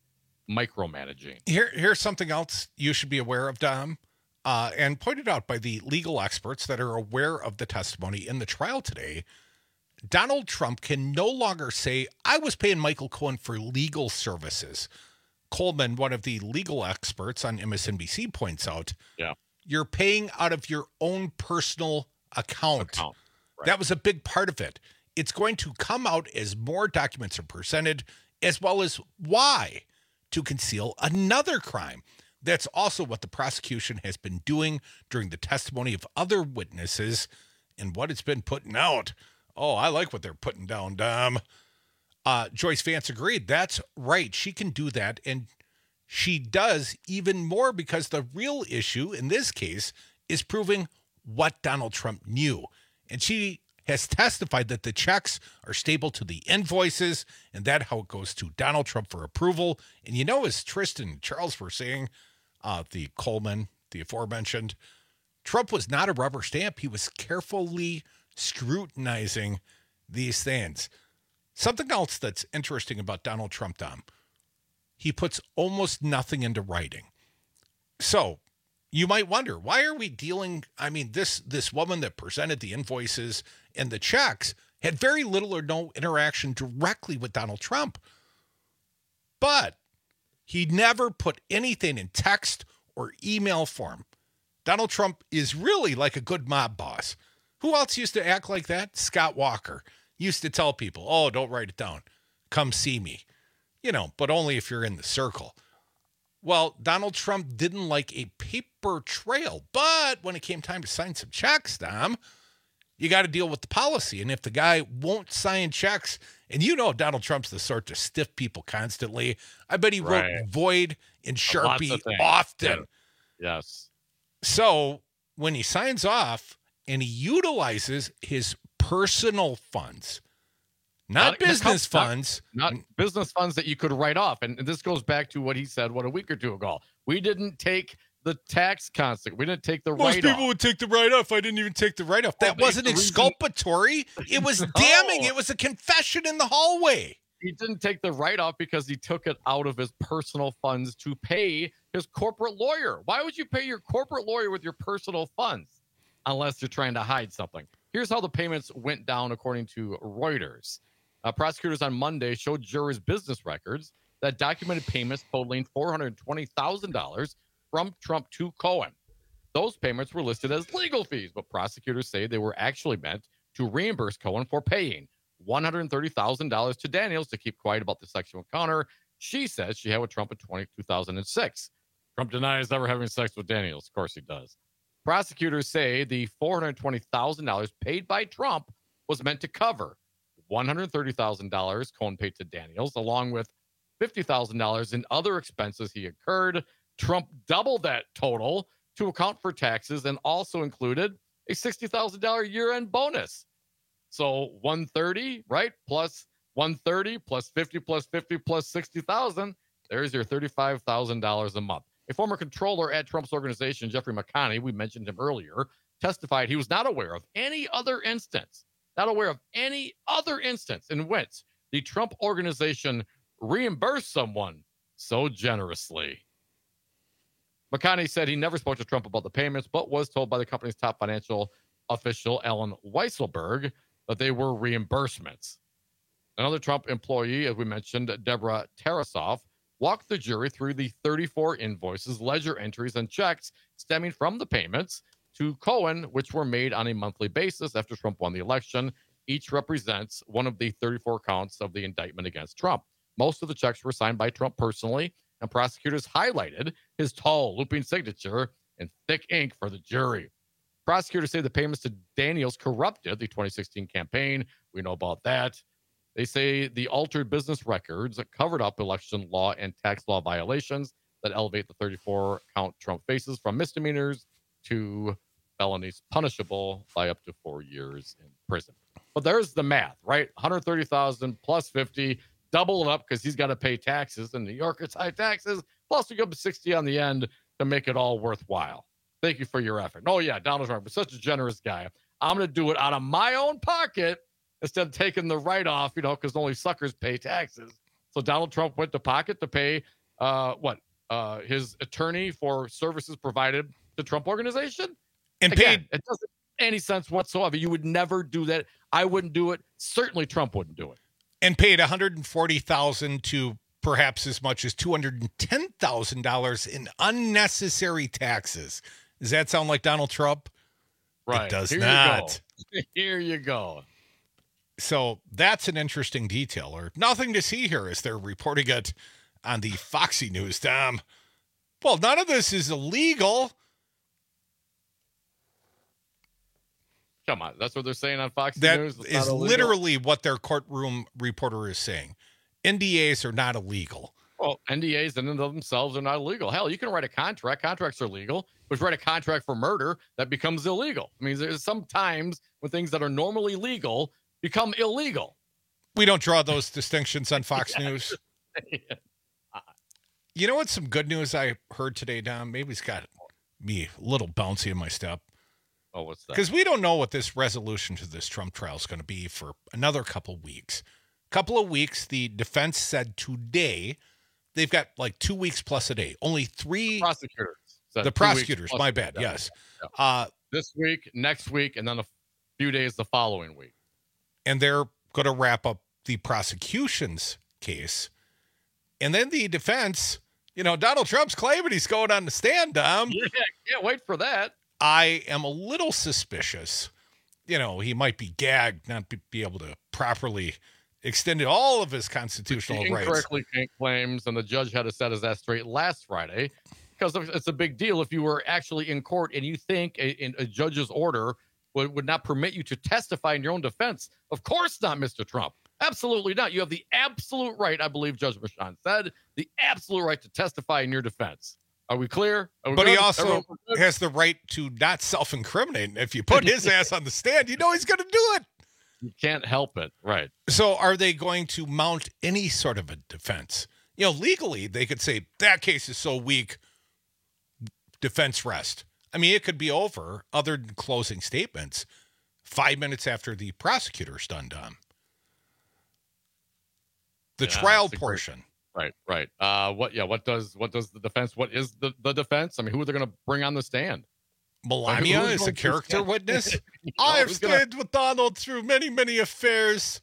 micromanaging. Here, here's something else you should be aware of, Dom, uh, and pointed out by the legal experts that are aware of the testimony in the trial today. Donald Trump can no longer say, I was paying Michael Cohen for legal services. Coleman, one of the legal experts on M S N B C, points out, yeah, you're paying out of your own personal account. account. Right. That was a big part of it. It's going to come out as more documents are presented, as well as why to conceal another crime. That's also what the prosecution has been doing during the testimony of other witnesses and what it's been putting out. Oh, I like what they're putting down, Dom. Uh, Joyce Vance agreed. That's right. She can do that. And she does even more because the real issue in this case is proving what Donald Trump knew. And she has testified that the checks are stable to the invoices and that how it goes to Donald Trump for approval. And you know, as Tristan and Charles were saying, uh, the Coleman, the aforementioned, Trump was not a rubber stamp. He was carefully scrutinizing these things. Something else that's interesting about Donald Trump, Dom, he puts almost nothing into writing. So you might wonder, why are we dealing? I mean, this this woman that presented the invoices and the checks had very little or no interaction directly with Donald Trump. But he never put anything in text or email form. Donald Trump is really like a good mob boss. Who else used to act like that? Scott Walker used to tell people, oh, don't write it down. Come see me. You know, but only if you're in the circle. Well, Donald Trump didn't like a paper trail, but when it came time to sign some checks, Dom, you got to deal with the policy. And if the guy won't sign checks, and you know Donald Trump's the sort to stiff people constantly, I bet he Right. wrote void in Sharpie Lots of things. often. Yeah. Yes. So when he signs off and he utilizes his personal funds, not, Not- business not- funds, Not business funds that you could write off. And this goes back to what he said, what, a week or two ago. We didn't take the tax constant. We didn't take the most write-off. people would take the write-off. I didn't even take the write-off. That Well, wasn't the reason- exculpatory. It was damning. It was a confession in the hallway. He didn't take the write-off because he took it out of his personal funds to pay his corporate lawyer. Why would you pay your corporate lawyer with your personal funds unless you're trying to hide something? Here's how the payments went down according to Reuters. Uh, prosecutors on Monday showed jurors business records that documented payments totaling four hundred twenty thousand dollars from Trump to Cohen. Those payments were listed as legal fees, but prosecutors say they were actually meant to reimburse Cohen for paying one hundred thirty thousand dollars to Daniels to keep quiet about the sexual encounter she says she had with Trump in two thousand six. Trump denies ever having sex with Daniels. Of course he does. Prosecutors say the four hundred twenty thousand dollars paid by Trump was meant to cover one hundred thirty thousand dollars Cohen paid to Daniels, along with fifty thousand dollars in other expenses he incurred. Trump doubled that total to account for taxes and also included a sixty thousand dollars year-end bonus. So one hundred thirty, right? Plus one hundred thirty plus fifty plus fifty plus sixty thousand. There's your thirty-five thousand dollars a month. A former controller at Trump's organization, Jeffrey McConney, we mentioned him earlier, testified he was not aware of any other instance, not aware of any other instance in which the Trump organization reimbursed someone so generously. McConney said he never spoke to Trump about the payments, but was told by the company's top financial official, Ellen Weisselberg, that they were reimbursements. Another Trump employee, as we mentioned, Deborah Tarasoff, walked the jury through the thirty-four invoices, ledger entries, and checks stemming from the payments to Cohen, which were made on a monthly basis after Trump won the election. Each represents one of the thirty-four counts of the indictment against Trump. Most of the checks were signed by Trump personally, and prosecutors highlighted his tall, looping signature in thick ink for the jury. Prosecutors say the payments to Daniels corrupted the twenty sixteen campaign. We know about that. They say the altered business records covered up election law and tax law violations that elevate the thirty-four count Trump faces from misdemeanors to felonies punishable by up to four years in prison. But there's the math, right? one hundred thirty thousand plus fifty, double it up because he's got to pay taxes. In New York, it's high taxes. Plus, we go up to sixty on the end to make it all worthwhile. Thank you for your effort. Oh, yeah, Donald Trump is such a generous guy. I'm going to do it out of my own pocket instead of taking the write-off, you know, because only suckers pay taxes. So Donald Trump went to pocket to pay uh, what, uh, his attorney for services provided to Trump Organization. And Again, paid. it doesn't make any sense whatsoever. You would never do that. I wouldn't do it. Certainly Trump wouldn't do it. And paid one hundred forty thousand dollars to perhaps as much as two hundred ten thousand dollars in unnecessary taxes. Does that sound like Donald Trump? Right. It does Here not. You go. Here you go. So that's an interesting detail, or nothing to see here as they're reporting it on the Foxy News, Tom. Well, none of this is illegal. Come on. That's what they're saying on Fox That News? It's is not illegal? literally what their courtroom reporter is saying. N D As are not illegal. Well, N D As in and of themselves are not illegal. Hell, you can write a contract. Contracts are legal. But if you write a contract for murder, that becomes illegal. I mean, there's some times when things that are normally legal become illegal. We don't draw those distinctions on Fox Yeah. News. You know what's some good news I heard today, Dom? Maybe it's got me a little bouncy in my step. Oh, what's that? Because we don't know what this resolution to this Trump trial is going to be for another couple weeks. Couple of weeks, the defense said today they've got like two weeks plus a day. Only three The prosecutors. said The two weeks prosecutors, plus my a bad, day. yes. Yeah. Uh, this week, next week, and then a few days the following week. and they're going to wrap up the prosecution's case. And then the defense, you know, Donald Trump's claiming he's going on the stand, Dom. Yeah, can't wait for that. I am a little suspicious. You know, he might be gagged, not be, be able to properly extend all of his constitutional He rights. incorrectly claims, and the judge had to set his ass straight last Friday, because it's a big deal if you were actually in court and you think a, a judge's order would, would not permit you to testify in your own defense. Of course not, Mister Trump. Absolutely not. You have the absolute right, I believe Judge Michon said, the absolute right to testify in your defense. Are we clear? Are we But he good? also Everyone good? has the right to not self-incriminate. If you put his ass on the stand, you know he's going to do it. You can't help it. Right. So are they going to mount any sort of a defense? You know, legally, they could say, that case is so weak, defense rest. I mean, it could be over, other than closing statements, five minutes after the prosecutor's done, Dom. The Yeah, trial that's a great- portion. Right, right. Uh, what? Yeah. What does? What does the defense? What is the, the defense? I mean, who are they going to bring on the stand? Melania Who's is a going to character stand? witness. You know, I have who's gonna- stayed with Donald through many, many affairs.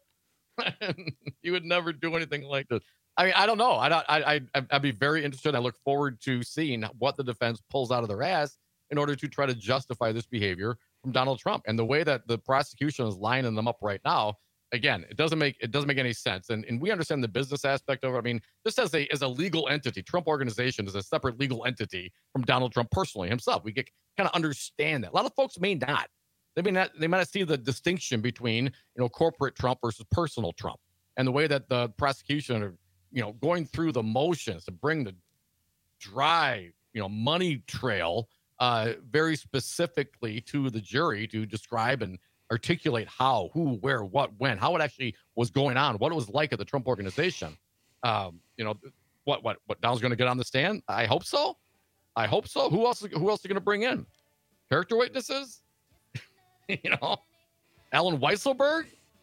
You would never do anything like this. I mean, I don't know. I don't. I. I. I'd be very interested. I look forward to seeing what the defense pulls out of their ass in order to try to justify this behavior from Donald Trump. And the way that the prosecution is lining them up right now, again, it doesn't make it doesn't make any sense. And and we understand the business aspect of it. I mean, just as a as a legal entity, Trump Organization is a separate legal entity from Donald Trump personally himself. We get kind of understand that. A lot of folks may not. They may not. They might not see the distinction between, you know, corporate Trump versus personal Trump, and the way that the prosecution are, you know, going through the motions to bring the dry, you know, money trail uh, very specifically to the jury to describe and articulate how, who, where, what, when, how it actually was going on, what it was like at the Trump Organization. Um, you know, what, what, what Donald's going to get on the stand? I hope so. I hope so. Who else? Who else are going to bring in? Character witnesses? You know, Alan Weisselberg?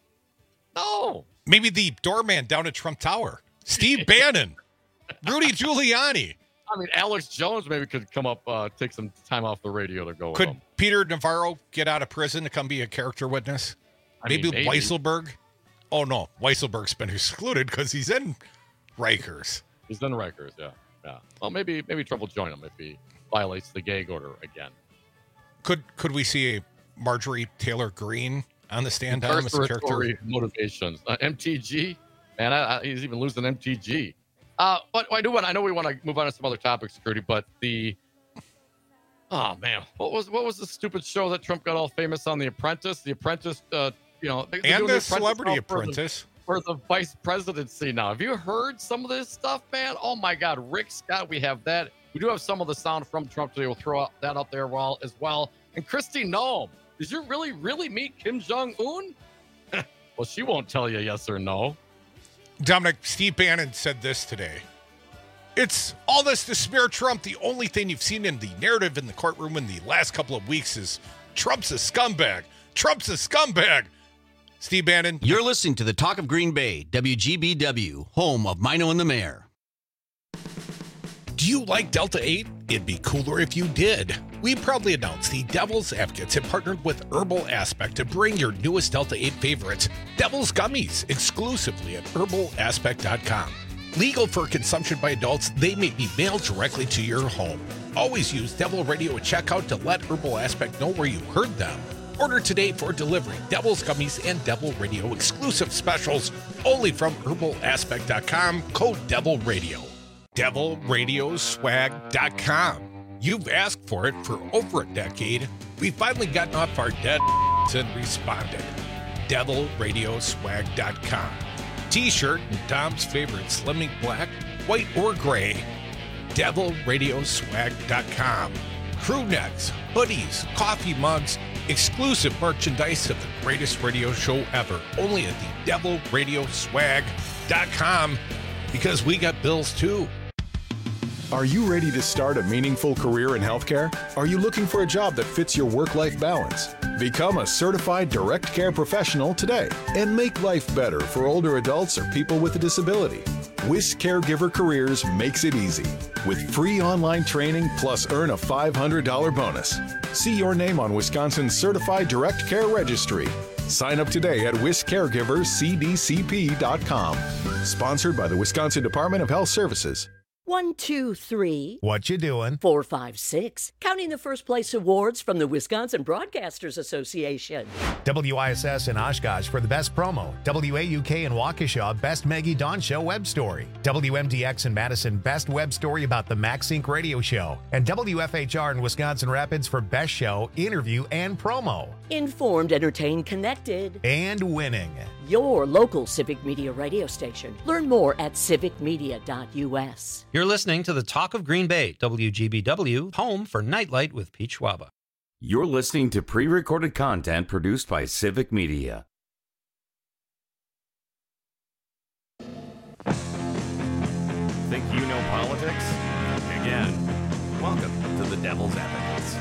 No. Maybe the doorman down at Trump Tower. Steve Bannon. Rudy Giuliani. I mean, Alex Jones maybe could come up, uh, take some time off the radio to go with Could him. Peter Navarro get out of prison to come be a character witness? I mean, maybe, maybe. Weisselberg? Oh, no. Weisselberg's been excluded because he's in Rikers. He's in Rikers, yeah. Yeah. Well, maybe maybe Trump will join him if he violates the gag order again. Could could we see a Marjorie Taylor Greene on the stand down as a character? Incarceratory motivations. Uh, M T G, man, I, I, he's even losing M T G. Uh, but I do want. I know we want to move on to some other topics, security. But the oh man, what was what was the stupid show that Trump got all famous on? The Apprentice. The Apprentice. Uh, you know, they, And the Celebrity now for the- Apprentice. for the vice presidency now. Have you heard some of this stuff, man? Oh my God, Rick Scott, we have that. We do have some of the sound from Trump today. We'll throw out that up there well, as well. And Kristi Noem, did you really, really meet Kim Jong-un? Well, she won't tell you yes or no. Dominic, Steve Bannon said this today. It's all this to smear Trump. The only thing you've seen in the narrative in the courtroom in the last couple of weeks is Trump's a scumbag. Trump's a scumbag. Steve Bannon. You're listening to the Talk of Green Bay, W G B W, home of Mino and the Mayor. Do you like Delta eight? It'd be cooler if you did. We proudly announce the Devil's Advocates have partnered with Herbal Aspect to bring your newest Delta eight favorites, Devil's Gummies, exclusively at herbal aspect dot com. Legal for consumption by adults, they may be mailed directly to your home. Always use Devil Radio at checkout to let Herbal Aspect know where you heard them. Order today for delivery. Devil's Gummies and Devil Radio exclusive specials only from herbal aspect dot com, code Devil Radio. devil radio swag dot com. You've asked for it for over a decade. We've finally gotten off our dead and responded. devil radio swag dot com. T-shirt and Tom's favorite Slimming Black, white or gray. devil radio swag dot com. Crew necks, hoodies, coffee mugs, exclusive merchandise of the greatest radio show ever. Only at the devil radio swag dot com, because we got bills too. Are you ready to start a meaningful career in healthcare? Are you looking for a job that fits your work-life balance? Become a certified direct care professional today and make life better for older adults or people with a disability. WIS Caregiver Careers makes it easy with free online training plus earn a five hundred dollars bonus. See your name on Wisconsin's Certified Direct Care Registry. Sign up today at wis caregivers c d c p dot com. Sponsored by the Wisconsin Department of Health Services. One, two, three. What you doing? Four, five, six. Counting the first place awards from the Wisconsin Broadcasters Association. W I S S in Oshkosh for the best promo. W A U K in Waukesha, best Maggie Dawn Show web story. W M D X in Madison, best web story about the Max Inc radio show. And W F H R in Wisconsin Rapids for best show, interview, and promo. Informed, entertained, connected. And winning. Your local Civic Media radio station. Learn more at civic media dot u s. You're listening to the Talk of Green Bay, W G B W, home for Nightlight with Pete Schwaba. You're listening to pre-recorded content produced by Civic Media. Think you know politics? Again, welcome to the Devil's Advocates.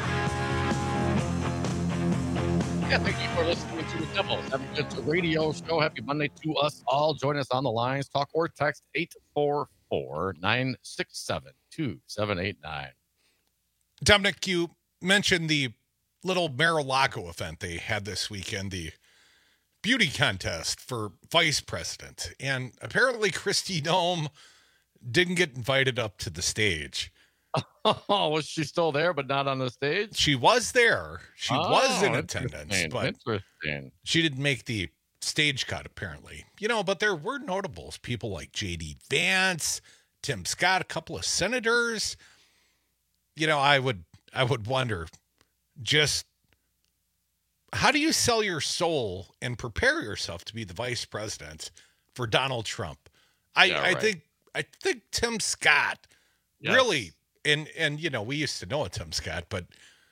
Yeah, thank you for listening to the Devil's Advocates radio show. Happy Monday to us all. Join us on the lines. Talk or text eight four four, nine six seven, two seven eight nine. Dominic, you mentioned the little Mar-a-Lago event they had this weekend, the beauty contest for vice president. And apparently Kristi Noem didn't get invited up to the stage. Oh, was she still there, but not on the stage? She was there. She oh, was in attendance, but interesting. She didn't make the stage cut, apparently. You know, but there were notables, people like J D Vance, Tim Scott, a couple of senators. You know, I would, I would wonder, just how do you sell your soul and prepare yourself to be the vice president for Donald Trump? I, Yeah, I right. think, I think Tim Scott Yes. really. And, and you know, we used to know a Tim Scott, but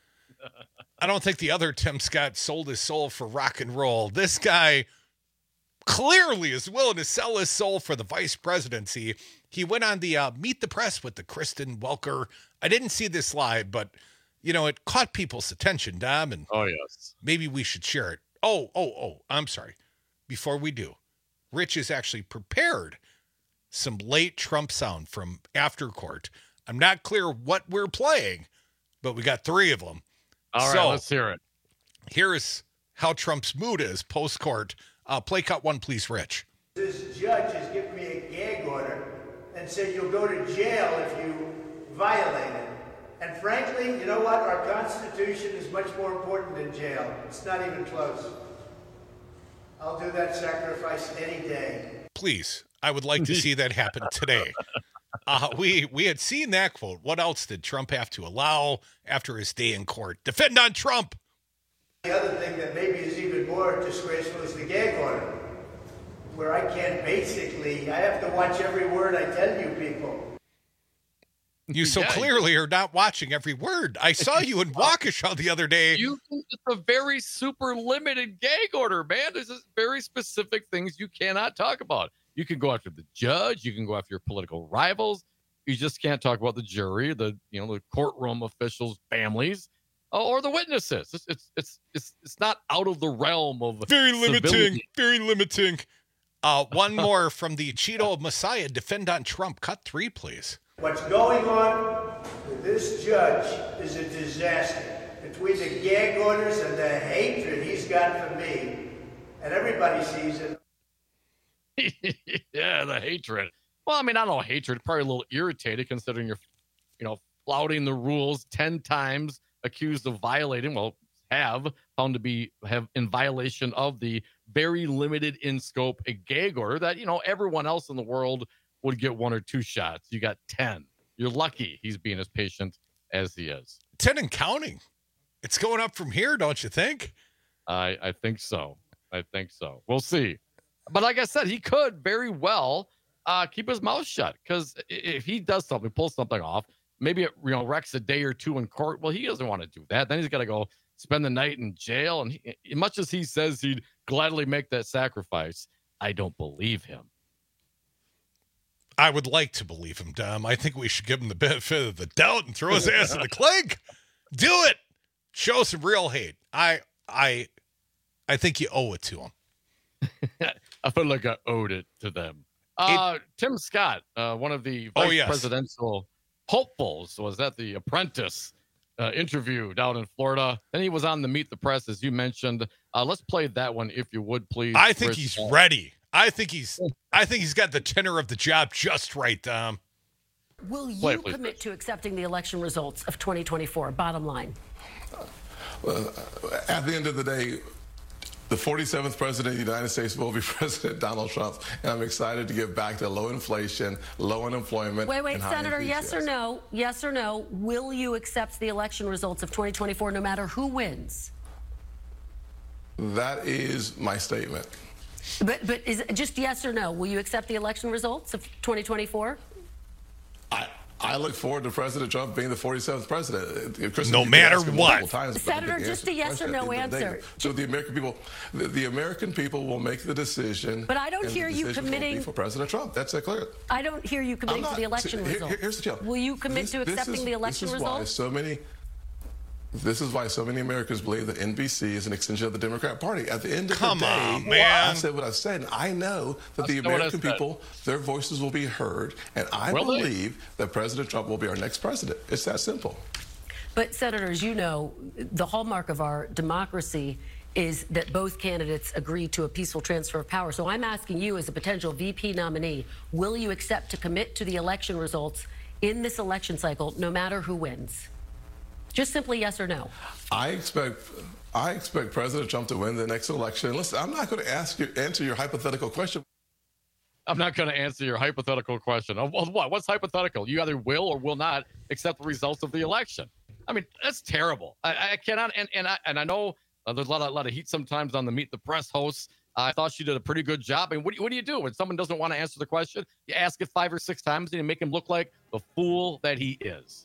I don't think the other Tim Scott sold his soul for rock and roll. This guy clearly is willing to sell his soul for the vice presidency. He went on the uh, Meet the Press with the Kristen Welker. I didn't see this live, but, you know, it caught people's attention, Dom, and oh, yes, maybe we should share it. Oh, oh, oh, I'm sorry. Before we do, Rich has actually prepared some late Trump sound from After Court. I'm not clear what we're playing, but we got three of them. All right, so, let's hear it. Here's how Trump's mood is post-court. Uh, play cut one, please, Rich. This judge has given me a gag order and said you'll go to jail if you violate it. And frankly, you know what? Our Constitution is much more important than jail. It's not even close. I'll do that sacrifice any day. Please, I would like to see that happen today. Uh, we we had seen that quote. What else did Trump have to allow after his day in court? Defend on Trump. The other thing that maybe is even more disgraceful is the gag order, where I can't basically, I have to watch every word I tell you people. You so Yeah. clearly are not watching every word. I saw you in Waukesha the other day. You, it's a very super limited gag order, man. There's just very specific things you cannot talk about. You can go after the judge. You can go after your political rivals. You just can't talk about the jury, the you know the courtroom officials' families, uh, or the witnesses. It's it's it's it's, it's not out of the realm of Very limiting. civility. Very limiting. Uh, one more from the Cheeto Messiah. Defend on Trump. Cut three, please. What's going on with this judge is a disaster. Between the gag orders and the hatred he's got for me, and everybody sees it. Yeah, the hatred. Well, I mean, I don't know, hatred, probably a little irritated considering you're, you know, flouting the rules ten times, accused of violating, well, have found to be have in violation of the very limited in scope a gag order that, you know, everyone else in the world would get one or two shots. You got ten. You're lucky he's being as patient as he is. ten and counting. It's going up from here, don't you think? I I think so. I think so. We'll see. But like I said, he could very well uh, keep his mouth shut, because if he does something, pulls something off, maybe it, you know, wrecks a day or two in court. Well, he doesn't want to do that. Then he's got to go spend the night in jail. And he, much as he says he'd gladly make that sacrifice, I don't believe him. I would like to believe him, Dom. I think we should give him the benefit of the doubt and throw his ass in the clink. Do it. Show some real hate. I I I think you owe it to him. I feel like I owed it to them. Uh, it, Tim Scott, uh, one of the vice oh, yes. presidential hopefuls, was at the Apprentice uh, interview down in Florida. Then he was on the Meet the Press, as you mentioned. Uh, let's play that one, if you would, please. I think Chris. he's ready. I think he's. I think he's got the tenor of the job just right, Dom. Will you Play, please, commit Chris. to accepting the election results of twenty twenty-four? Bottom line. Well, at the end of the day, the forty-seventh president of the United States will be President Donald Trump, and I'm excited to get back to low inflation, low unemployment. Wait, wait, and high Senator, yes or enthusiasm. no? Yes or no? Will you accept the election results of twenty twenty-four, no matter who wins? That is my statement. But but is it just yes or no? Will you accept the election results of twenty twenty-four? I I look forward to President Trump being the forty-seventh president. Kristen, No you can matter ask him what. multiple times, but Senator, I think the just answer a yes to or the no question at the end of the answer. day. So the American people, the, the American people will make the decision. But I don't and hear the you decision will committing- be for President Trump. That's that clear. I don't hear you committing I'm to the not- election see, here- results. here's the deal. Will you commit This- to this accepting is- the election this is why results? so many. This is why so many Americans believe that N B C is an extension of the Democrat Party. At the end of Come the day, on, man. I said what I said. And I know that the That's not what I American said. people, their voices will be heard, and I Will they? believe that President Trump will be our next president. It's that simple. But, Senators, you know, the hallmark of our democracy is that both candidates agree to a peaceful transfer of power. So I'm asking you, as a potential V P nominee, will you accept to commit to the election results in this election cycle, no matter who wins? Just simply yes or no. I expect I expect President Trump to win the next election. Listen, I'm not going to ask you answer your hypothetical question. I'm not going to answer your hypothetical question. Of of what? What's hypothetical? You either will or will not accept the results of the election. I mean, that's terrible. I, I cannot, and and I and I know uh, there's a lot, of, lot of heat sometimes on the Meet the Press hosts. Uh, I thought she did a pretty good job. I mean, what do you, what do you do when someone doesn't want to answer the question? You ask it five or six times and you make him look like the fool that he is.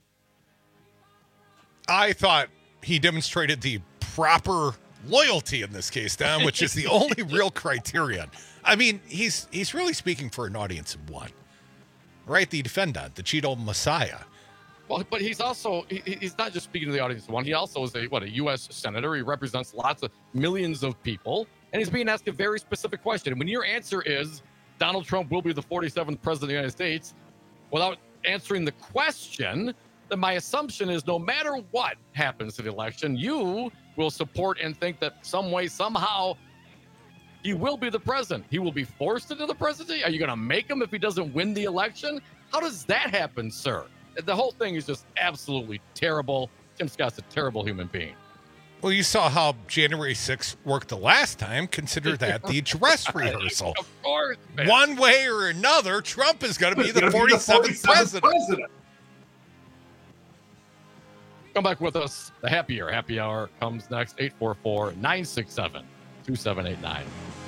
I thought he demonstrated the proper loyalty in this case, Dom, which is the only real criterion. I mean, he's he's really speaking for an audience of one, right? The defendant, the Cheeto Messiah. Well, but he's also, he, he's not just speaking to the audience of one. He also is a, what, a U S senator. He represents lots of millions of people. And he's being asked a very specific question. And when your answer is Donald Trump will be the forty-seventh president of the United States, without answering the question, then my assumption is no matter what happens to the election, you will support and think that some way, somehow, he will be the president. He will be forced into the presidency? Are you going to make him if he doesn't win the election? How does that happen, sir? The whole thing is just absolutely terrible. Tim Scott's a terrible human being. Well, you saw how January sixth worked the last time. Consider that the dress rehearsal. Of course, man. One way or another, Trump is going to be the forty-seventh president. Come back with us. The Happy Hour. Happy Hour comes next. eight four four, nine six seven, two seven eight nine.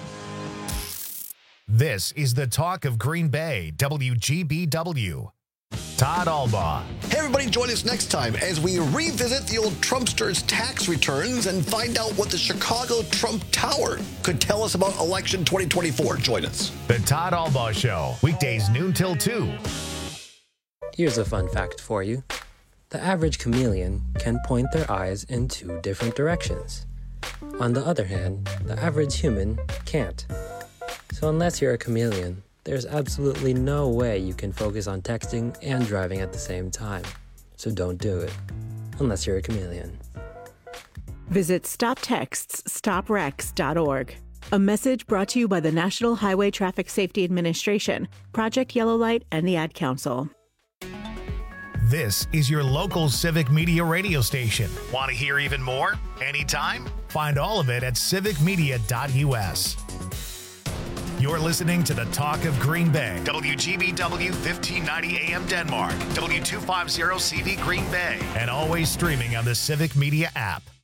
This is the talk of Green Bay, W G B W. Todd Albaugh. Hey, everybody, join us next time as we revisit the old Trumpsters' tax returns and find out what the Chicago Trump Tower could tell us about election twenty twenty-four. Join us. The Todd Albaugh Show, weekdays noon till two. Here's a fun fact for you. The average chameleon can point their eyes in two different directions. On the other hand, the average human can't. So unless you're a chameleon, There's absolutely no way you can focus on texting and driving at the same time. So don't do it. Unless you're a chameleon. Visit stop texts stop wrecks dot org. A message brought to you by the National Highway Traffic Safety Administration, Project Yellow Light, and the Ad Council. This is your local Civic Media radio station. Want to hear even more? Anytime? Find all of it at civic media dot u s. You're listening to the Talk of Green Bay, W G B W fifteen ninety A M Denmark, W two fifty C V Green Bay, and always streaming on the Civic Media app.